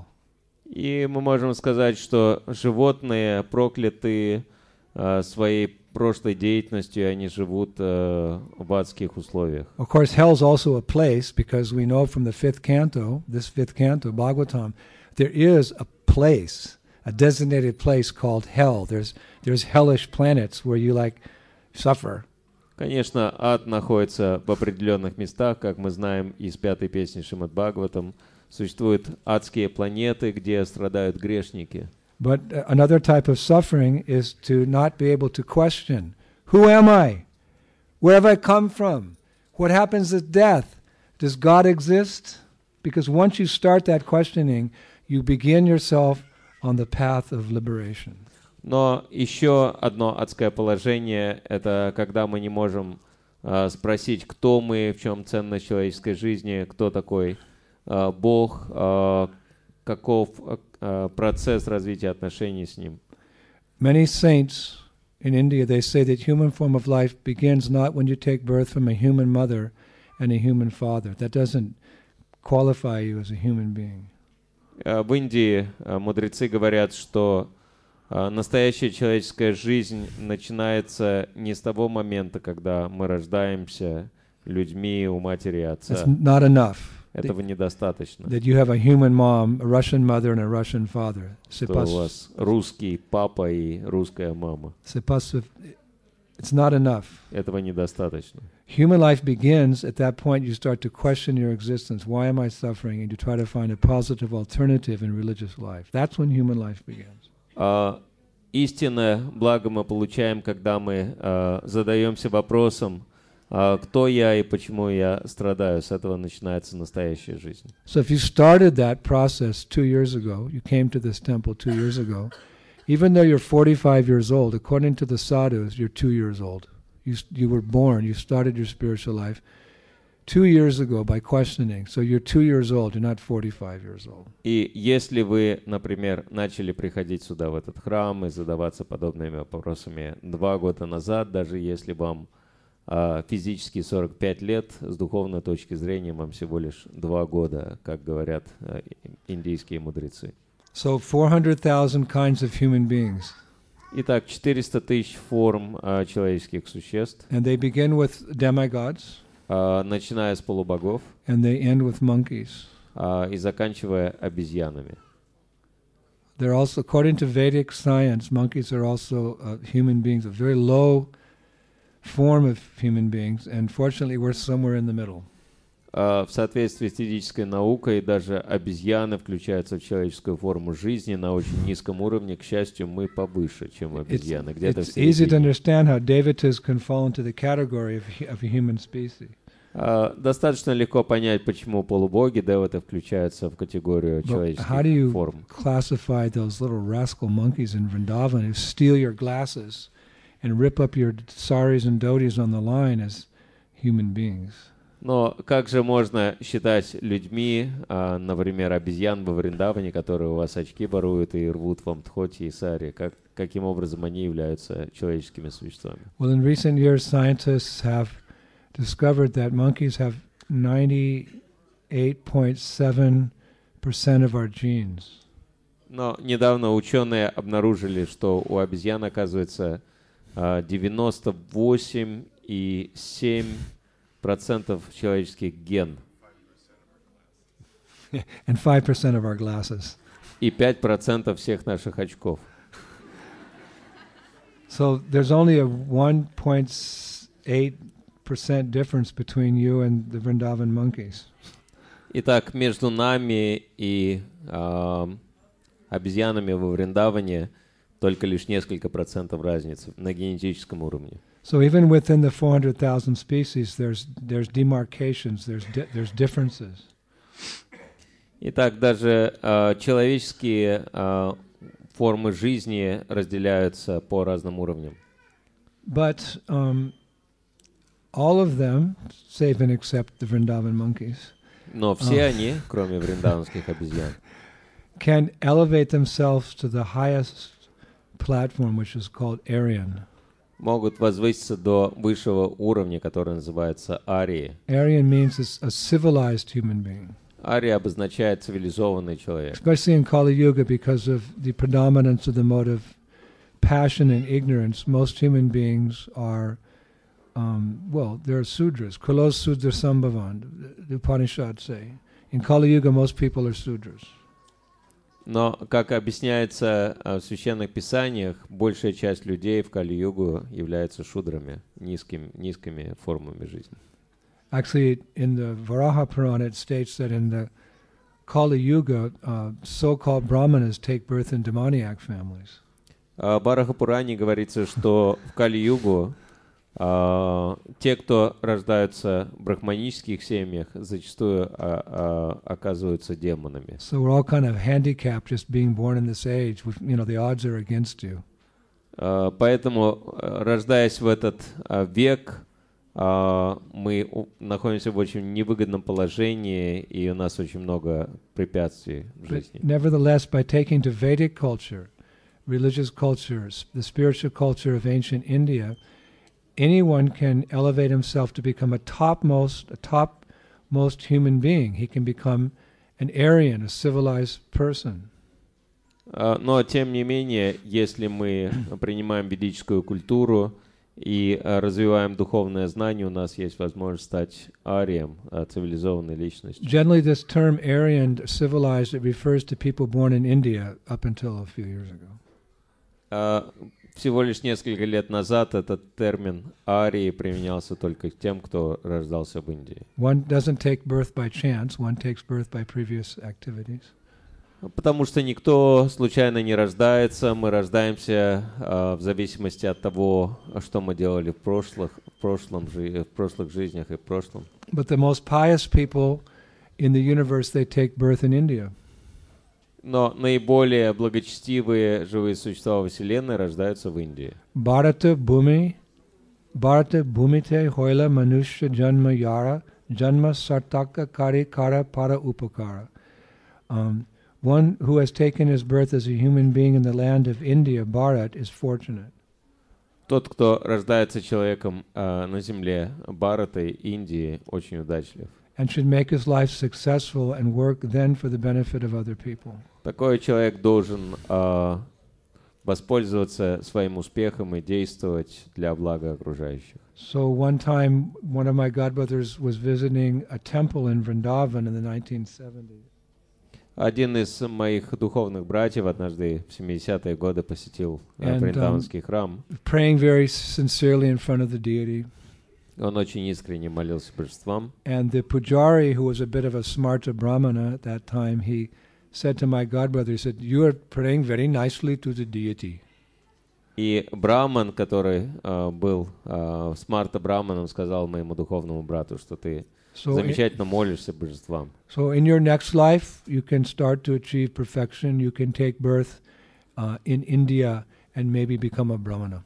И мы можем сказать, что животные прокляты а, своей прошлой деятельностью, и они живут а, в адских условиях. Of course, hell's also a place, because we know from the fifth canto, this fifth canto, Bhagavatam, there is a place, a designated place called hell. There's there's hellish planets where you like suffer. Конечно, ад находится в определенных местах, как мы знаем из пятой песни Шримад Бхагаватам. Существуют адские планеты, где страдают грешники. But uh, another type of suffering is to not be able to question, who am I? Where have I come from? What happens at death? Does God exist? Because once you start that questioning, you begin yourself on the path of liberation. Но еще одно адское положение — это когда мы не можем а, спросить, кто мы, в чем ценность человеческой жизни, кто такой а, Бог, а, каков а, процесс развития отношений с Ним. Many saints in India, they say that human form of life begins not when you take birth from a human mother and a human father. That doesn't qualify you as a human being. А, в Индии а, мудрецы говорят, что а, настоящая человеческая жизнь начинается не с того момента, когда мы рождаемся людьми у матери и отца. That's not enough. Этого недостаточно. That you have a human mom, a Russian mother, and a Russian father. Что у вас русский папа и русская мама. It's not enough. Этого недостаточно. Human life begins at that point. You start to question your existence. Why am I suffering? And you try to find a positive alternative in religious life. That's when human life begins. Uh, истинное благо мы получаем, когда мы uh, задаемся вопросом, uh, кто я и почему я страдаю. С этого начинается настоящая жизнь. So if you started that process two years ago, you came to this temple two years ago, even though you're forty-five years old, according to the sadhus, you're two years old. You you were born. You started your spiritual life two years ago by questioning. So you're two years old. You're not forty-five years old. И если вы, например, начали приходить сюда, в этот храм, и задаваться подобными вопросами два года назад, даже если вам а, физически сорок пять лет, с духовной точки зрения вам всего лишь два года, как говорят а, индийские мудрецы. So four hundred thousand kinds of human beings. Итак, четыреста тысяч форм а, человеческих существ, And they begin with demigods, а, начиная с полубогов and they end with monkeys. а, и заканчивая обезьянами. They're also, according to Vedic science, monkeys are also uh, human beings, a very low form of human beings, and fortunately we're somewhere in the middle. А, в соответствии с ведической наукой, даже обезьяны включаются в человеческую форму жизни на очень низком уровне. К счастью, мы повыше, чем It's, обезьяны. Где-то в it's easy to середине. understand how devatas can fall into the category of, hu- of a human species. А, достаточно легко понять, почему полубоги, деваты, включаются в категорию But how do человеческих you форм. classify those little rascal monkeys in Vrindavan who steal your glasses and rip up your saris and dhotis on the line as human beings? Но как же можно считать людьми, а, например, обезьян во Вриндаване, которые у вас очки воруют и рвут вам тхоти и сари? Как, каким образом они являются человеческими существами? Well, in recent years, scientists have discovered that monkeys have ninety-eight point seven percent of our genes. Но недавно ученые обнаружили, что у обезьян, оказывается, а, девяносто восемь и семь десятых процентов человеческих ген And five percent of our glasses. и пять процентов всех наших очков. So there's only a one point eight percent difference between you and the Vrindavan monkeys. Итак, между нами и а, обезьянами во Вриндаване только лишь несколько процентов разницы на генетическом уровне. So even within the four hundred thousand species, there's there's demarcations, there's di- there's differences. Итак, даже а, человеческие а, формы жизни разделяются по разным уровням. But um, all of them, save and except the Vrindavan monkeys, Но все А. они, кроме вриндаванских обезьян, can elevate themselves to the highest platform, which is called Aryan. могут возвыситься до высшего уровня, который называется арии. Aryan means it's a civilized human being. Ария обозначает цивилизованный человек. Especially in Kali Yuga, because of the predominance of the mode of passion and ignorance, most human beings are, um, well, they're Sudras. Kulos Sudra Sambhavan, the Upanishads say. In Kali Yuga, most people are Sudras. Но, как объясняется а, в священных писаниях, большая часть людей в Кали-югу являются шудрами, низким, низкими формами жизни. Actually, in the Varaha Purana, it states that in the Kali Yuga, uh, so-called Brahmanas take birth in demoniac families. В Бараха-Пуране говорится, что в Кали-югу а, те, кто рождаются в брахманических семьях, зачастую а, а, оказываются демонами. So we're all kind of handicapped just being born in this age. With, you know, the odds are against you. А, поэтому, а, рождаясь в этот а, век, а, мы у- находимся в очень невыгодном положении, и у нас очень много препятствий в But жизни. nevertheless, by taking to Vedic culture, religious cultures, the spiritual culture of ancient India, anyone can elevate himself to become a topmost, a topmost human being. He can become an Aryan, a civilized person. А, Но, тем не менее, если мы принимаем ведическую культуру и а, развиваем духовное знание, у нас есть возможность стать арием, а, цивилизованной личностью. Generally, this term Aryan, civilized, it refers to people born in India up until a few years ago. А, Всего лишь несколько лет назад этот термин арии применялся только к тем, кто рождался в Индии. One doesn't take birth by chance, one takes birth by previous activities. Потому что никто случайно не рождается, мы рождаемся а, в зависимости от того, что мы делали в прошлых, в прошлом, жи- в прошлых жизнях и в прошлом. But the most pious people in the universe, they take birth in India. Но наиболее благочестивые живые существа во Вселенной рождаются в Индии. Bharata, Bhumi, Bharata bhumite hoila manushya janma yara janma sartaka kari kara para upakara. Um, one who has taken his birth as a human being in the land of India, Bharat, is fortunate. Тот, кто рождается человеком э, на земле Бхараты, Индии, очень удачлив. And should make his life successful and work then for the benefit of other people. Такой человек должен э, воспользоваться своим успехом и действовать для блага окружающих. So one time, one of my godbrothers was visiting a temple in Vrindavan in the nineteen seventies. Один из моих духовных братьев однажды в семидесятые годы посетил э, And, Вриндаванский um, храм. Praying very sincerely in front of the deity. Он очень искренне молился божествам. And the pujari, who was a bit of a smarta brahmana at that time, he said to my godbrother, he said, "You are praying very nicely to the deity." И браман, который э, был э, смарта браманом, сказал моему духовному брату, что ты So, замечательно молишься божествам. so in your next life, you can start to achieve perfection. You can take birth uh, in India and maybe become a brahmana.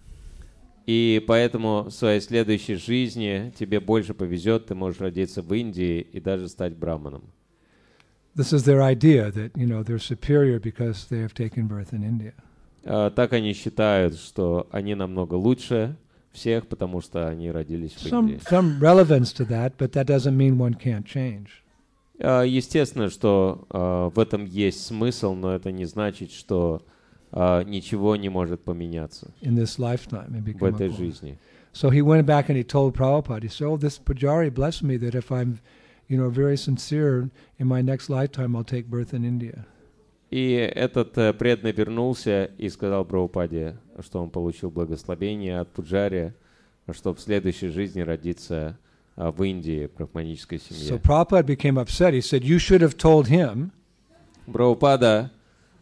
И поэтому в своей следующей жизни тебе больше повезет, ты можешь родиться в Индии и даже стать браманом. This is their idea that, you know, they're superior because they have taken birth in India. А, так они считают, что они намного лучше всех, потому что они родились в Some, Индии. some relevance to that, but that doesn't mean one can't change. А, естественно, что а, в этом есть смысл, но это не значит, что а, ничего не может поменяться In this lifetime and в become a этой Guru. жизни. So he went back and he told Prabhupada, he said, "Oh, this pujari blessed me that if I'm, you know, very sincere, in my next lifetime I'll take birth in India." И этот э, преданный вернулся и сказал Прабхупаде, что он получил благословение от Пуджари, что в следующей жизни родиться а, в Индии, в брахманической So семье. Prabhupada became upset. He said, "You should have told him Прабхупада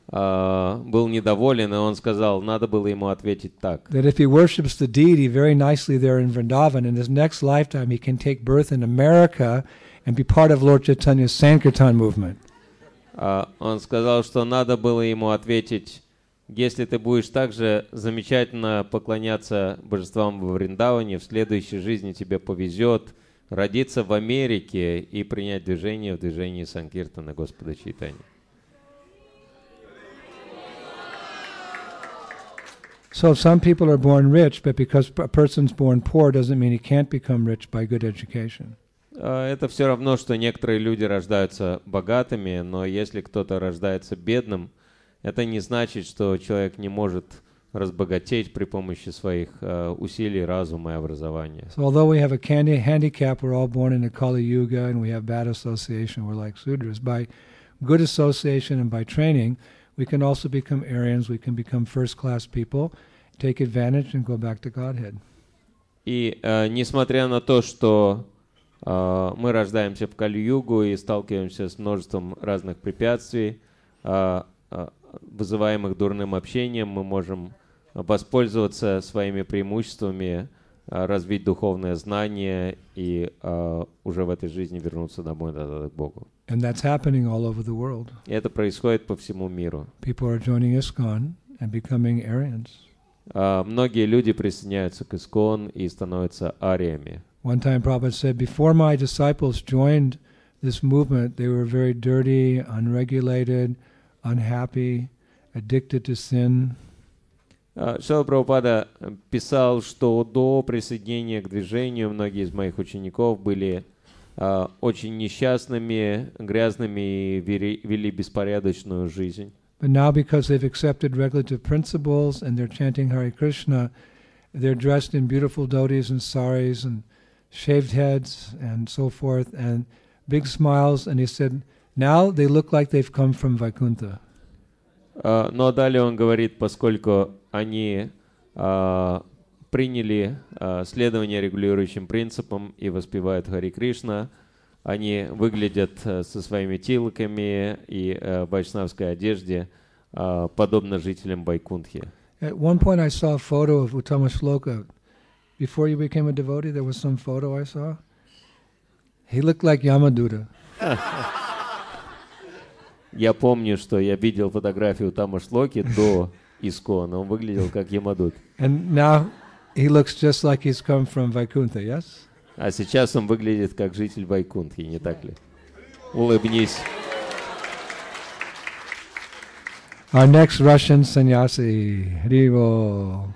а, был недоволен, и он сказал, надо было ему ответить так. that if he worships the deity very nicely there in Vrindavan, in his next lifetime he can take birth in America and be part of Lord Chaitanya's Sankirtan movement." А, он сказал, что надо было ему ответить, если ты будешь также замечательно поклоняться божествам во Вриндаване, в следующей жизни тебе повезет родиться в Америке и принять движение в движении Санкиртана Господа Чайтаньи. So some people are born rich, but because a person's born poor doesn't mean he can't become rich by good education. А, это все равно, что некоторые люди рождаются богатыми, но если кто-то рождается бедным, это не значит, что человек не может разбогатеть при помощи своих э, усилий, разума и образования. So although we have a candy handicap, we're all born in a Kali Yuga and we have bad association, we're like Sudras. By good association and by training, we can also become Aryans, we can become first-class people, take advantage and go back to Godhead. И э, несмотря на то, что э, мы рождаемся в Кали-югу и сталкиваемся с множеством разных препятствий, э, э, вызываемых дурным общением, мы можем воспользоваться своими преимуществами, э, развить духовное знание и э, уже в этой жизни вернуться домой назад к Богу. And that's happening all over the world. И это происходит по всему миру. People are joining ISKCON and becoming Aryans. Э, многие люди присоединяются к ИСККОН и становятся ариями. One time Prabhupada said, before my disciples joined this movement, they were very dirty, unregulated, unhappy, addicted to sin. Шрила Прабхупада писал, что до присоединения к движению многие из моих учеников были uh, очень несчастными, грязными и вели, вели беспорядочную жизнь. But now because they've accepted regulative principles and they're chanting Hare Krishna, they're dressed in beautiful dhotis and saris and shaved heads and so forth and big smiles. And he said, now they look like they've come from Vaikuntha. Uh, но далее он говорит, поскольку они uh, приняли uh, следование регулирующим принципам и воспевают Хари Кришна, они выглядят uh, со своими тилками и uh, в вайшнавской одежде, uh, подобно жителям Вайкунтхи. At one point I saw a photo of Uttama Shloka. Before you became a devotee, there was some photo I saw. He looked like Yamaduta. Я помню, что я видел фотографию Уттама Шлоки до ИСККОНа, он выглядел как Ямадут. And now, he looks just like he's come from Vaikuntha, yes? А сейчас он выглядит как житель Вайкунтхи, не так ли? Улыбнись. Our next Russian sannyasi, Haribo.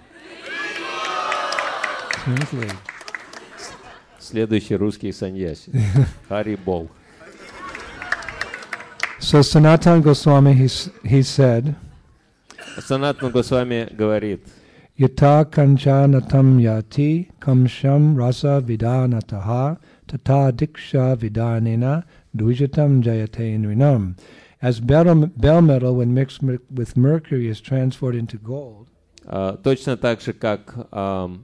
Smoothly. Следующий русский саньяси. Хари Бол. So Sanatana Goswami, he, he said, Санатана Госвами говорит, Yata kanchanatam yati kamsham rasa vidanataha tata diksha vidanena dujatam jayate nrinam. As bell, bell metal, when mixed mer- with mercury, is transformed into gold, uh, точно так же, как uh,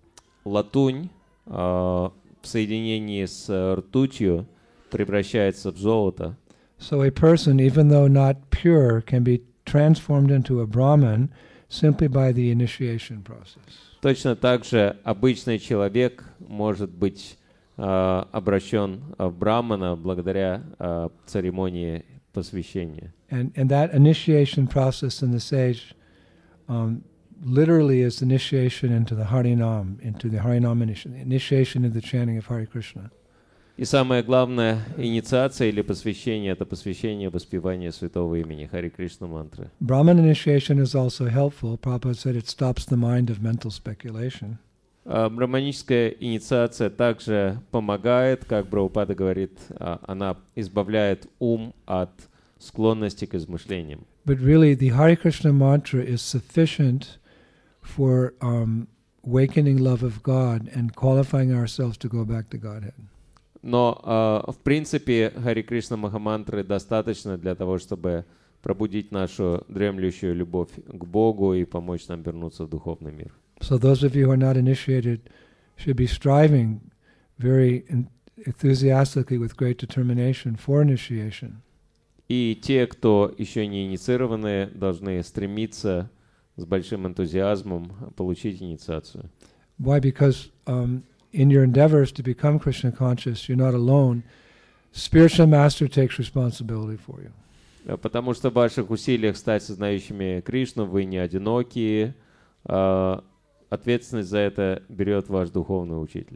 латунь uh, в соединении с uh, ртутью превращается в золото, so a person, even though not pure, can be transformed into a Brahman simply by the initiation process. точно так же обычный человек может быть uh, обращен в брамана благодаря uh, церемонии посвящения. And and that initiation process in the sage um, literally is initiation into the Harinam, into the Harinam initiation, initiation into the chanting of Hare Krishna. И самая главная инициация или посвящение — это посвящение воспевания святого имени Хари Кришна мантры. Brahman initiation is also helpful. Prabhupada said it stops the mind of mental speculation. А браманическая инициация также помогает, как Прабхупада говорит, а, она избавляет ум от склонности к измышлениям. But really, the Hare Krishna mantra is sufficient for um, awakening love of God and qualifying ourselves to go back to Godhead. Но, а, в принципе, Хари Кришна Махамантры достаточно для того, чтобы пробудить нашу дремлющую любовь к Богу и помочь нам вернуться в духовный мир. So those of you who are not initiated should be striving very enthusiastically with great determination for initiation. И те, кто еще не инициированы, должны стремиться с большим энтузиазмом получить инициацию. Why? Because um, in your endeavors to become Krishna conscious, you're not alone. Spiritual master takes responsibility for you. Потому что в ваших усилиях стать сознающими Кришну вы не одиноки. Ответственность за это берет ваш духовный учитель.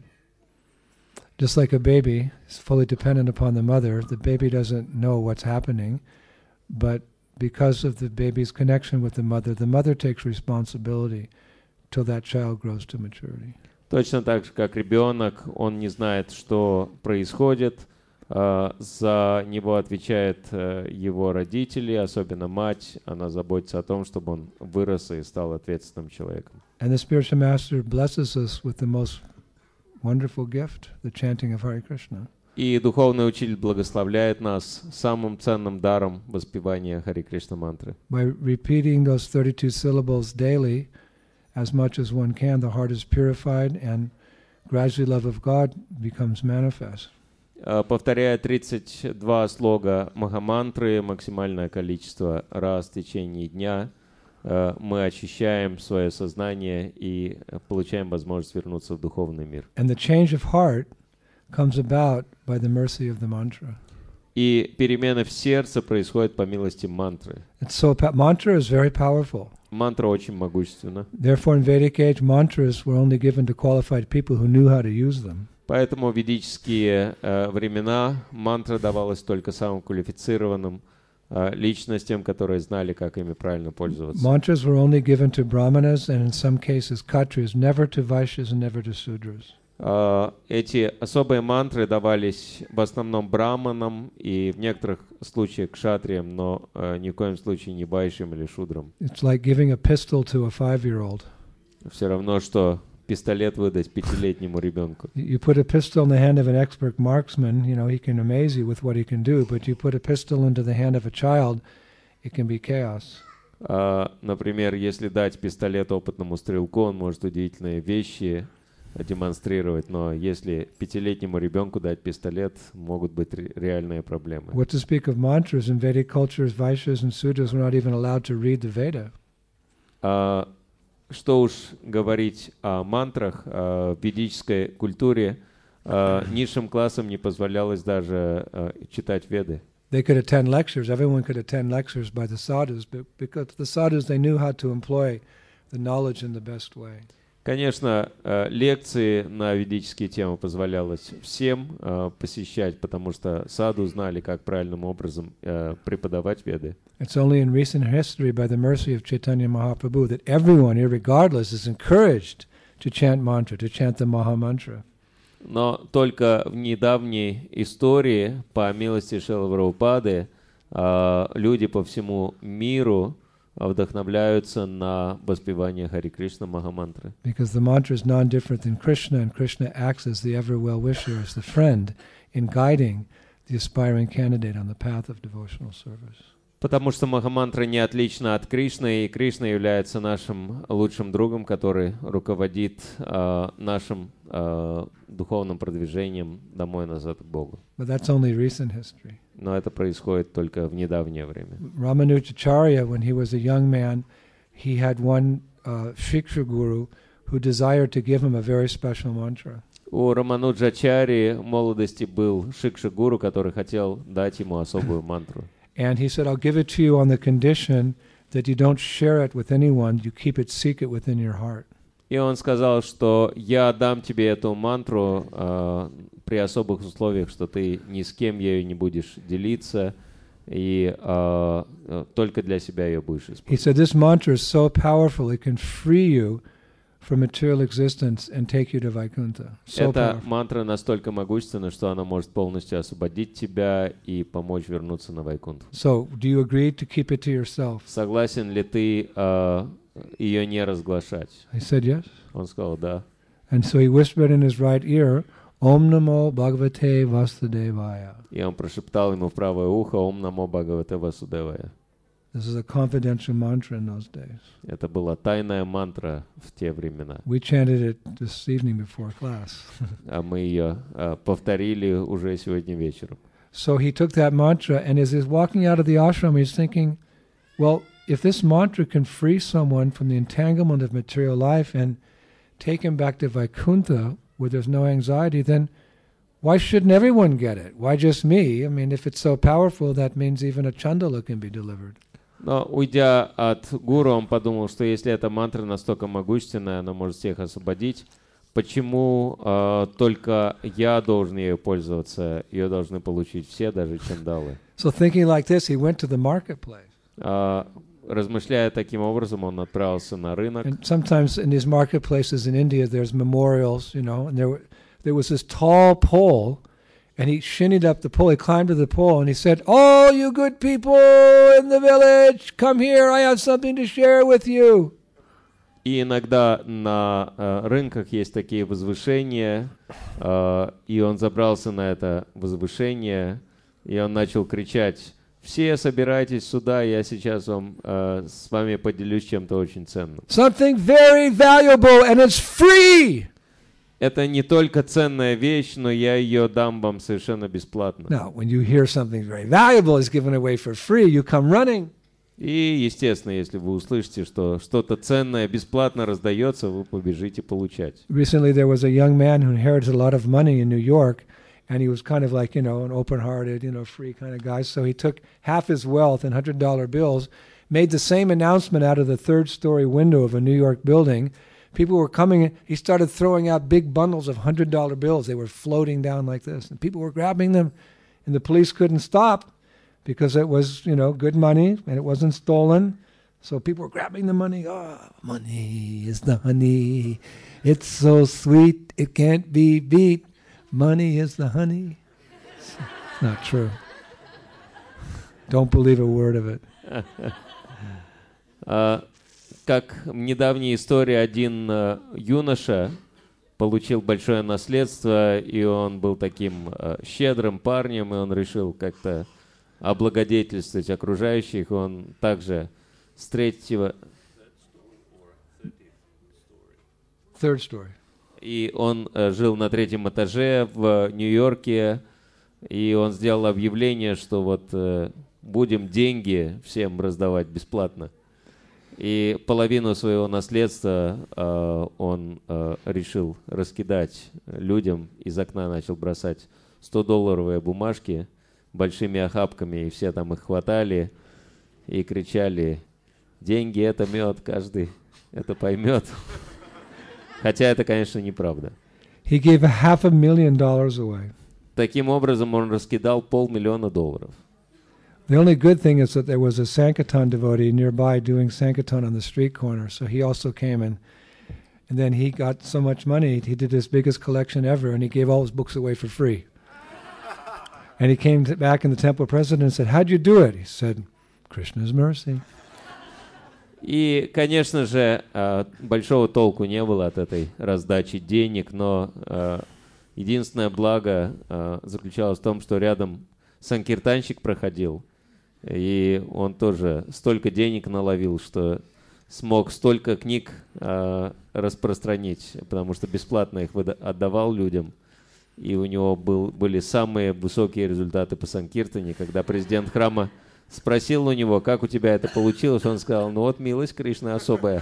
Just like a baby is fully dependent upon the mother, the baby doesn't know what's happening, but because of the baby's connection with the mother, the mother takes responsibility till that child grows to maturity. Точно так же, как ребенок, он не знает, что происходит, за него отвечают его родители, особенно мать, она заботится о том, чтобы он вырос и стал ответственным человеком. And the spiritual master blesses us with the most wonderful gift, the chanting of Hare Krishna. И духовный учитель благословляет нас самым ценным даром воспевания Хари Кришна мантры. By repeating those thirty-two syllables daily, as much as one can, the heart is purified and gradually love of God becomes manifest. Повторяя тридцать два слога Махамантры, максимальное количество раз в течение дня, мы очищаем свое сознание и получаем возможность вернуться в духовный мир. And the change of heart comes about by the mercy of the mantra. И перемены в сердце происходят по милости мантры. It's so mantra is very powerful. Мантра очень могущественна. Therefore, in Vedic age, mantras were only given to qualified people who knew how to use them. Поэтому в ведические э, времена мантра давалась только самым квалифицированным э, личностям, которые знали, как ими правильно пользоваться. Mantras were only given to brahmanas and in some cases kshatriyas, never to vaishyas and never to sudras. Uh, эти особые мантры давались в основном браманам и в некоторых случаях кшатриям, но uh, ни в коем случае не вайшям или шудрам. It's like giving a pistol to a five-year-old. Все равно, что пистолет выдать пятилетнему ребенку. You put a pistol in the hand of an expert marksman, you know, he can amaze you with what he can do, but you put a pistol into the hand of a child, it can be chaos. Uh, например, если дать пистолет опытному стрелку, он может удивительные вещи демонстрировать, но если пятилетнему ребенку дать пистолет, могут быть ре- реальные проблемы. What to speak of mantras? In Vedic cultures, Vaishyas and Sudras were not even allowed to read the Veda. Uh, что уж говорить о мантрах, uh, в ведической культуре uh, низшим классам не позволялось даже uh, читать Веды. They could attend lectures. Everyone could attend lectures by the sadhus, but because the sadhus, they knew how to employ the knowledge in the best way. Конечно, э, лекции на ведические темы позволялось всем э, посещать, потому что саду знали, как правильным образом э, преподавать веды. It's only in recent history, by the mercy of Chaitanya Mahaprabhu, that everyone, irregardless, is encouraged to chant mantra, to chant the Maha Mantra. Но только в недавней истории, по милости Шрилы Прабхупады, э, люди по всему миру вдохновляются на воспевание Хари Кришна Махамантры. Because the mantra is non-different than Krishna, and Krishna acts as the ever well-wisher, as the friend, in guiding the aspiring candidate on the path of devotional service. Потому что Махамантра не отлична от Кришны, и Кришна является нашим лучшим другом, который руководит э, нашим э, духовным продвижением домой назад к Богу. But that's only recent history. Но это происходит только в недавнее время. Ramanujacharya, when he was a young man, he had one uh, Shiksha guru who desired to give him a very special mantra. У Рамануджачари в молодости был Шикша-гуру, который хотел дать ему особую мантру. And he said, I'll give it to you on the condition that you don't share it with anyone, you keep it secret within your heart. И он сказал, что я дам тебе эту мантру э, при особых условиях, что ты ни с кем ею не будешь делиться, и э, только для себя ее будешь использовать. He said, this mantra is so powerful, it can free you from material existence and take you to Vaikuntha. So Эта powerful. мантра настолько могущественна, что она может полностью освободить тебя и помочь вернуться на Вайкунтху. So, do you agree to keep it to yourself? Согласен ли ты э, ее не разглашать? I said, yes. Он сказал, да. And so he whispered in his right ear, Om Namo Bhagavate Vasudevaya. И он прошептал ему в правое ухо «Ом намо Бхагавате Васудевая». This is a confidential mantra in those days. Это была тайная мантра в те времена. We chanted it this evening before class. А мы ее э, повторили уже сегодня вечером. So he took that mantra, and as he's walking out of the ashram, he's thinking, well, if this mantra can free someone from the entanglement of material life and take him back to Vaikuntha, where there's no anxiety, then why shouldn't everyone get it? Why just me? I mean, if it's so powerful, that means even a Chandala can be delivered. Но уйдя от гуру, он подумал, что если эта мантра настолько могущественная, она может всех освободить, почему э, только я должен ею пользоваться? Ее должны получить все, даже чандалы. So thinking like this, he went to the marketplace. Uh, размышляя таким образом, он отправился на рынок. And sometimes in these marketplaces in India, there's memorials, you know, and there, there was this tall pole, and he shinnied up the pole, he climbed to the pole, and he said, "Oh, you good people in the village, come here, I have something to share with you." И иногда на uh, рынках есть такие возвышения, uh, и он забрался на это возвышение, и он начал кричать: «Все собирайтесь сюда, я сейчас вам, uh, с вами поделюсь чем-то очень ценным». Something very valuable, and it's free. Это не только ценная вещь, но я ее дам вам совершенно бесплатно. Now, when you hear something very valuable is given away for free, you come running. И, естественно, если вы услышите, что что-то ценное бесплатно раздается, вы побежите получать. Recently, there was a young man who inherited a lot of money in New York, and he was kind of like, you know, an open-hearted, you know, free kind of guy. So he took half his wealth in one hundred dollar bills, made the same announcement out of the third-story window of a New York building. People were coming, he started throwing out big bundles of one hundred dollar bills. They were floating down like this, and people were grabbing them, and the police couldn't stop because it was, you know, good money, and it wasn't stolen. So people were grabbing the money. Oh, money is the honey. It's so sweet, it can't be beat. Money is the honey. It's not true. Don't believe a word of it. Uh, как в недавней истории один uh, юноша получил большое наследство, и он был таким uh, щедрым парнем, и он решил как-то облагодетельствовать окружающих. Он также с третьего... Third story. И он uh, жил на третьем этаже в Нью-Йорке, и он сделал объявление, что вот uh, будем деньги всем раздавать бесплатно. И половину своего наследства uh, он uh, решил раскидать людям, из окна начал бросать сто-долларовые бумажки большими охапками, и все там их хватали и кричали: «Деньги — это мед, каждый это поймет». Хотя это, конечно, неправда. He gave a half a million dollars away. Таким образом, он раскидал полмиллиона долларов. The only good thing is that there was a Sankirtan devotee nearby doing Sankirtan on the street corner, so he also came and and then he got so much money, he did his biggest collection ever, and he gave all his books away for free. And he came to back in the temple president and said, "How'd you do it?" He said, "Krishna's mercy." И, конечно же, большого толку не было от этой раздачи денег, но единственное благо заключалось в том, что рядом санкиртанщик проходил, и он тоже столько денег наловил, что смог столько книг распространить, потому что бесплатно их отдавал людям, и у него был, были самые высокие результаты по санкиртане. Когда президент храма спросил у него, как у тебя это получилось, он сказал, ну вот милость Кришны особая.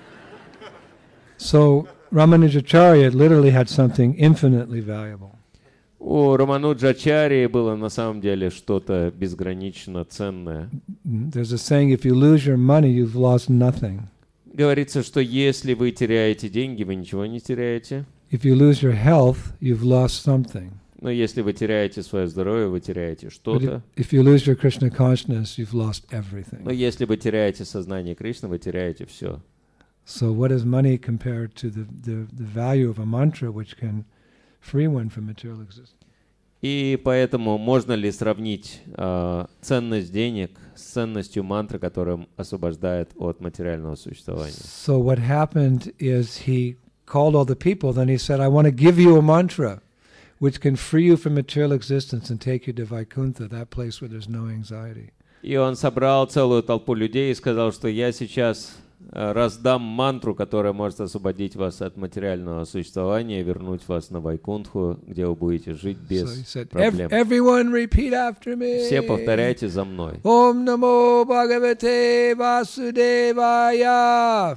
So Ramanujacharya literally had something infinitely valuable. У Рамануджачарьи было на самом деле что-то безгранично ценное. There's a saying, if you lose your money, you've lost nothing. Говорится, что если вы теряете деньги, вы ничего не теряете. If you lose your health, you've lost something. Но если вы теряете свое здоровье, вы теряете что-то. If you lose your Krishna consciousness, you've lost everything. Но если вы теряете сознание Кришны, вы теряете все. So what is money compared to the, the, the value of a mantra which can free one from material existence? И поэтому можно ли сравнить э, ценность денег с ценностью мантры, которая освобождает от материального существования? So what happened is he called all the people, then he said, I want to give you a mantra which can free you from material existence and take you to Vaikuntha, that place where there's no anxiety. И он собрал целую толпу людей и сказал, что я сейчас раздам мантру, которая может освободить вас от материального существования и вернуть вас на Вайкунтху, где вы будете жить без so said, проблем. Everyone repeat after me. Все повторяйте за мной. Om Namo Bhagavate Vasudevaya.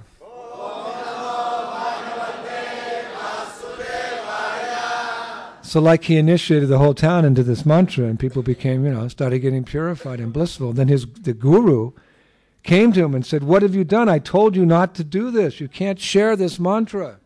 So like he initiated the whole town into this mantra, and people became, you know, started getting purified and blissful. Then his the guru came to him and said, what have you done? I told you not to do this. You can't share this mantra.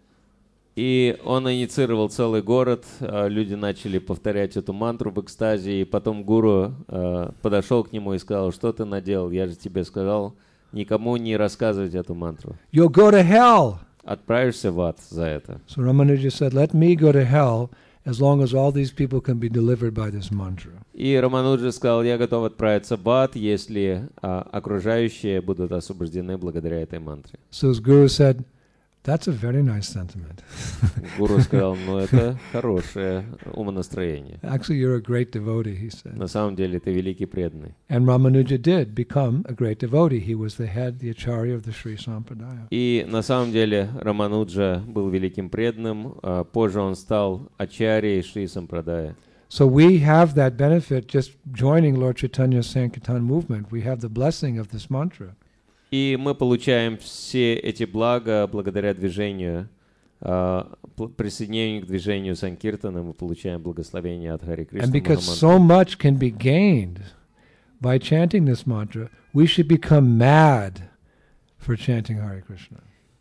И он инициировал целый город, люди начали повторять эту мантру в экстазе, и потом гуру подошел к нему и сказал, что ты наделал? Я же тебе сказал, никому не рассказывать эту мантру. You'll go to hell. Отправишься в ад за это. So Ramanuja said, let me go to hell as long as all these people can be delivered by this mantra. И Рамануджа сказал, я готов отправиться в ад, если а, окружающие будут освобождены благодаря этой мантре. So his guru said, that's a very nice sentiment. Гуру сказал, ну это хорошее умонастроение. Actually, you're a great devotee, he said. На самом деле ты великий преданный. And Ramanuja did become a great devotee. He was the head, the acharya of the Sri Sampradaya. И на самом деле Рамануджа был великим преданным, а позже он стал ачарьей Шри Сампрадая. So we have that benefit just joining Lord Chaitanya's Sankirtan movement. We have the blessing of this mantra. И мы получаем все эти блага благодаря движению, uh, присоединению к движению Санкиртана, мы получаем благословение от Хари Кришны. And because so much can be gained by chanting this mantra, we should become mad for chanting Hare Krishna.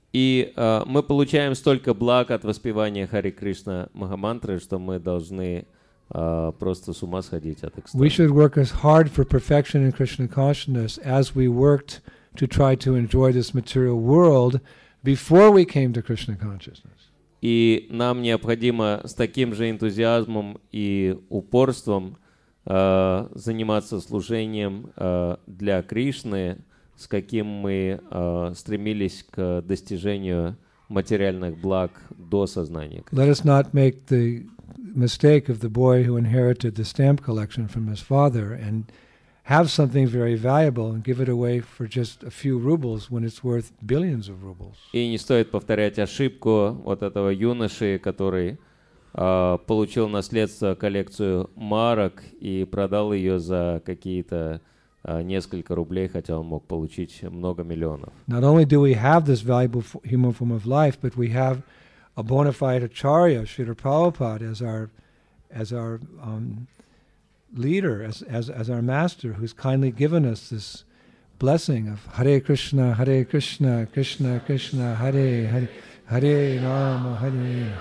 И uh, мы получаем столько благ от воспевания Хари Кришна Махамантры, что мы должны uh, просто с ума сходить от экстаза. We should work as hard for perfection in Krishna consciousness as we worked to try to enjoy this material world before we came to Krishna consciousness. И нам необходимо с таким же энтузиазмом и упорством э, заниматься служением э, для Кришны, с каким мы э, стремились к достижению материальных благ до сознания Кришны. Let us not make the mistake of the boy who inherited the stamp collection from his father and have something very valuable and give it away for just a few rubles when it's worth billions of rubles. И не стоит повторять ошибку вот этого юноши, который э, получил наследство коллекцию марок и продал ее за какие-то э, несколько рублей, хотя он мог получить много миллионов. Not only do we have this valuable f- human form of life, but we have a bona fide acharya, Srila Prabhupada, as our, as our um, leader, as, as as our master, who's kindly given us this blessing of Hare Krishna, Hare Krishna, Krishna Krishna, Hare Hare, Hare Rama, Hare.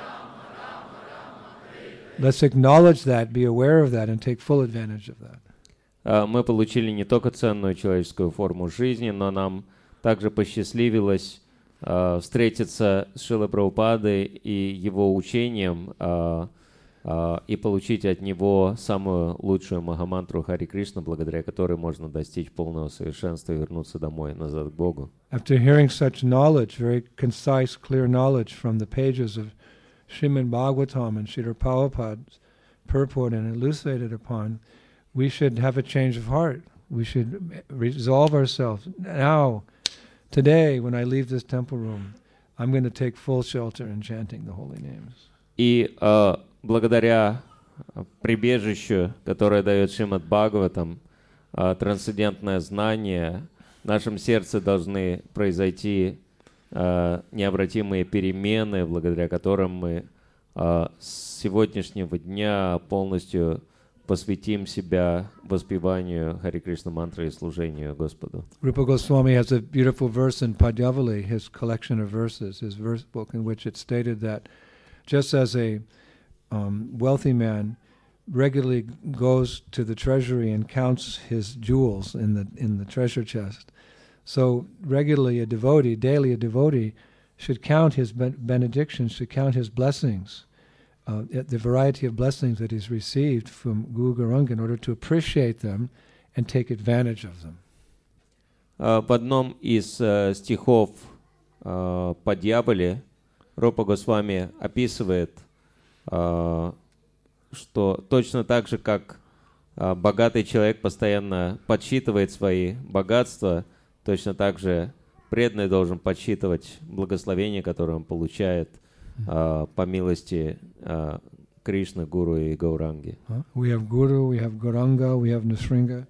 Let's acknowledge that, be aware of that, and take full advantage of that. А, Мы получили не только ценную человеческую форму жизни, но нам также посчастливилось а, встретиться с Шрилой Прабхупадой и его учением а, а, и получить от него самую лучшую махамантру Хари Кришна, благодаря которой можно достичь полного совершенства и вернуться домой, назад к Богу. After hearing such knowledge, very concise, clear knowledge from the pages of Srimad Bhagavatam and Srila Prabhupada's purport and elucidated upon, we should have a change of heart. We should resolve ourselves. Now, today, when I leave this temple room, I'm going to take full shelter in chanting the holy names. И э, благодаря прибежищу, которое дает Шримад Бхагаватам, э, трансцендентное знание, в нашем сердце должны произойти э, необратимые перемены, благодаря которым мы э, с сегодняшнего дня полностью посвятим себя воспеванию Хари Кришна мантры и служению Господу. Rupa Goswami has a beautiful verse in Padyavali, his collection of verses, his verse book, in which it stated that just as a um, wealthy man regularly goes to the treasury and counts his jewels in the in the treasure chest, so regularly a devotee, daily a devotee, should count his ben- benedictions, should count his blessings, uh, the variety of blessings that he's received from Guru Gauranga in order to appreciate them and take advantage of them. Uh, в одном из uh, стихов uh, по Дьяволе Рупа Госвами описывает, uh, что точно так же, как uh, богатый человек постоянно подсчитывает свои богатства, точно так же преданный должен подсчитывать благословение, которое он получает uh, по милости uh, Кришны, Гуру и Гауранги. Huh? We have Guru, we have Gauranga, we have Nrsimha.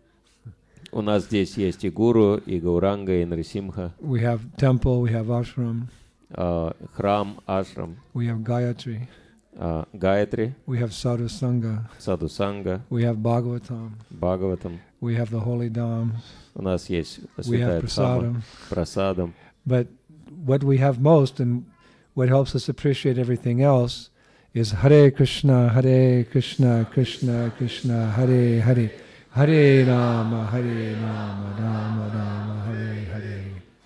У нас здесь есть и Гуру, и Гауранга, и Нарисимха, We have temple, we have ashram, uh, храм, ашрам, we have Gayatri, uh, Гаятри, we have Sadhu Sangha, Саду Санга, we have Bhagavatam, Бхагаватам. we have the holy dhams, У нас есть we святая have Дхамма, prasadam. прасадам. But what we have most and what helps us appreciate everything else is Hare Krishna, Hare Krishna, Krishna Krishna, Hare Hare, Hare Rama, Hare Rama, Rama Rama, Hare Hare.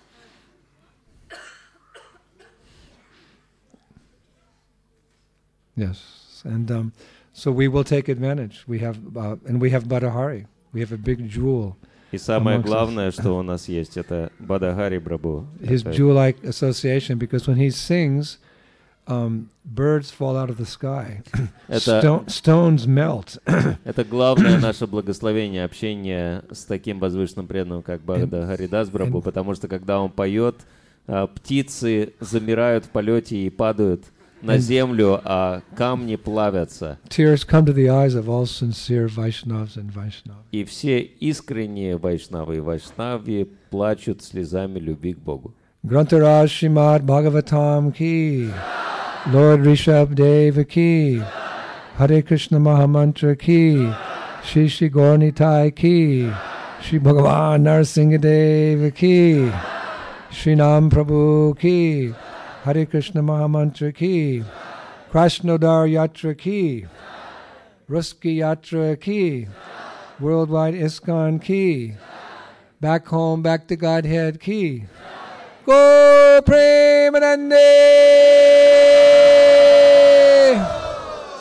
Yes, and um, so we will take advantage. We have, uh, and we have Badahari. We have a big jewel. И самое Amongst us. главное, что у нас есть, это Бадагари Прабху. His Это- jewel-like association, because when he sings, um, birds fall out of the sky. Это, Stone, stones melt. это главное наше благословение, общение с таким возвышенным преданным, как Бадагари Дас Прабху, and- потому что когда он поет, а, птицы замирают в полете и падают на And- землю, а камни плавятся. Tears come to the eyes of all sincere Vaishnavas and Vaishnavas. И все искренние вайшнавы и вайшнави плачут слезами любви к Богу. Grantaraj Srimad Bhagavatam ki, Lord Rishabh Deva ki, Hare Krishna Mahamantra ki, Shri Shri Gaurnitai ki, Shri Bhagavan Narsingha Deva ki, Shri Nam Prabhu ki, Hare Krishna Mahamantra ki, Krishnodar Yatra ki, Ruski Yatra ki, Worldwide ISKCON ki, Back Home, Back to Godhead ki, Go Premanande!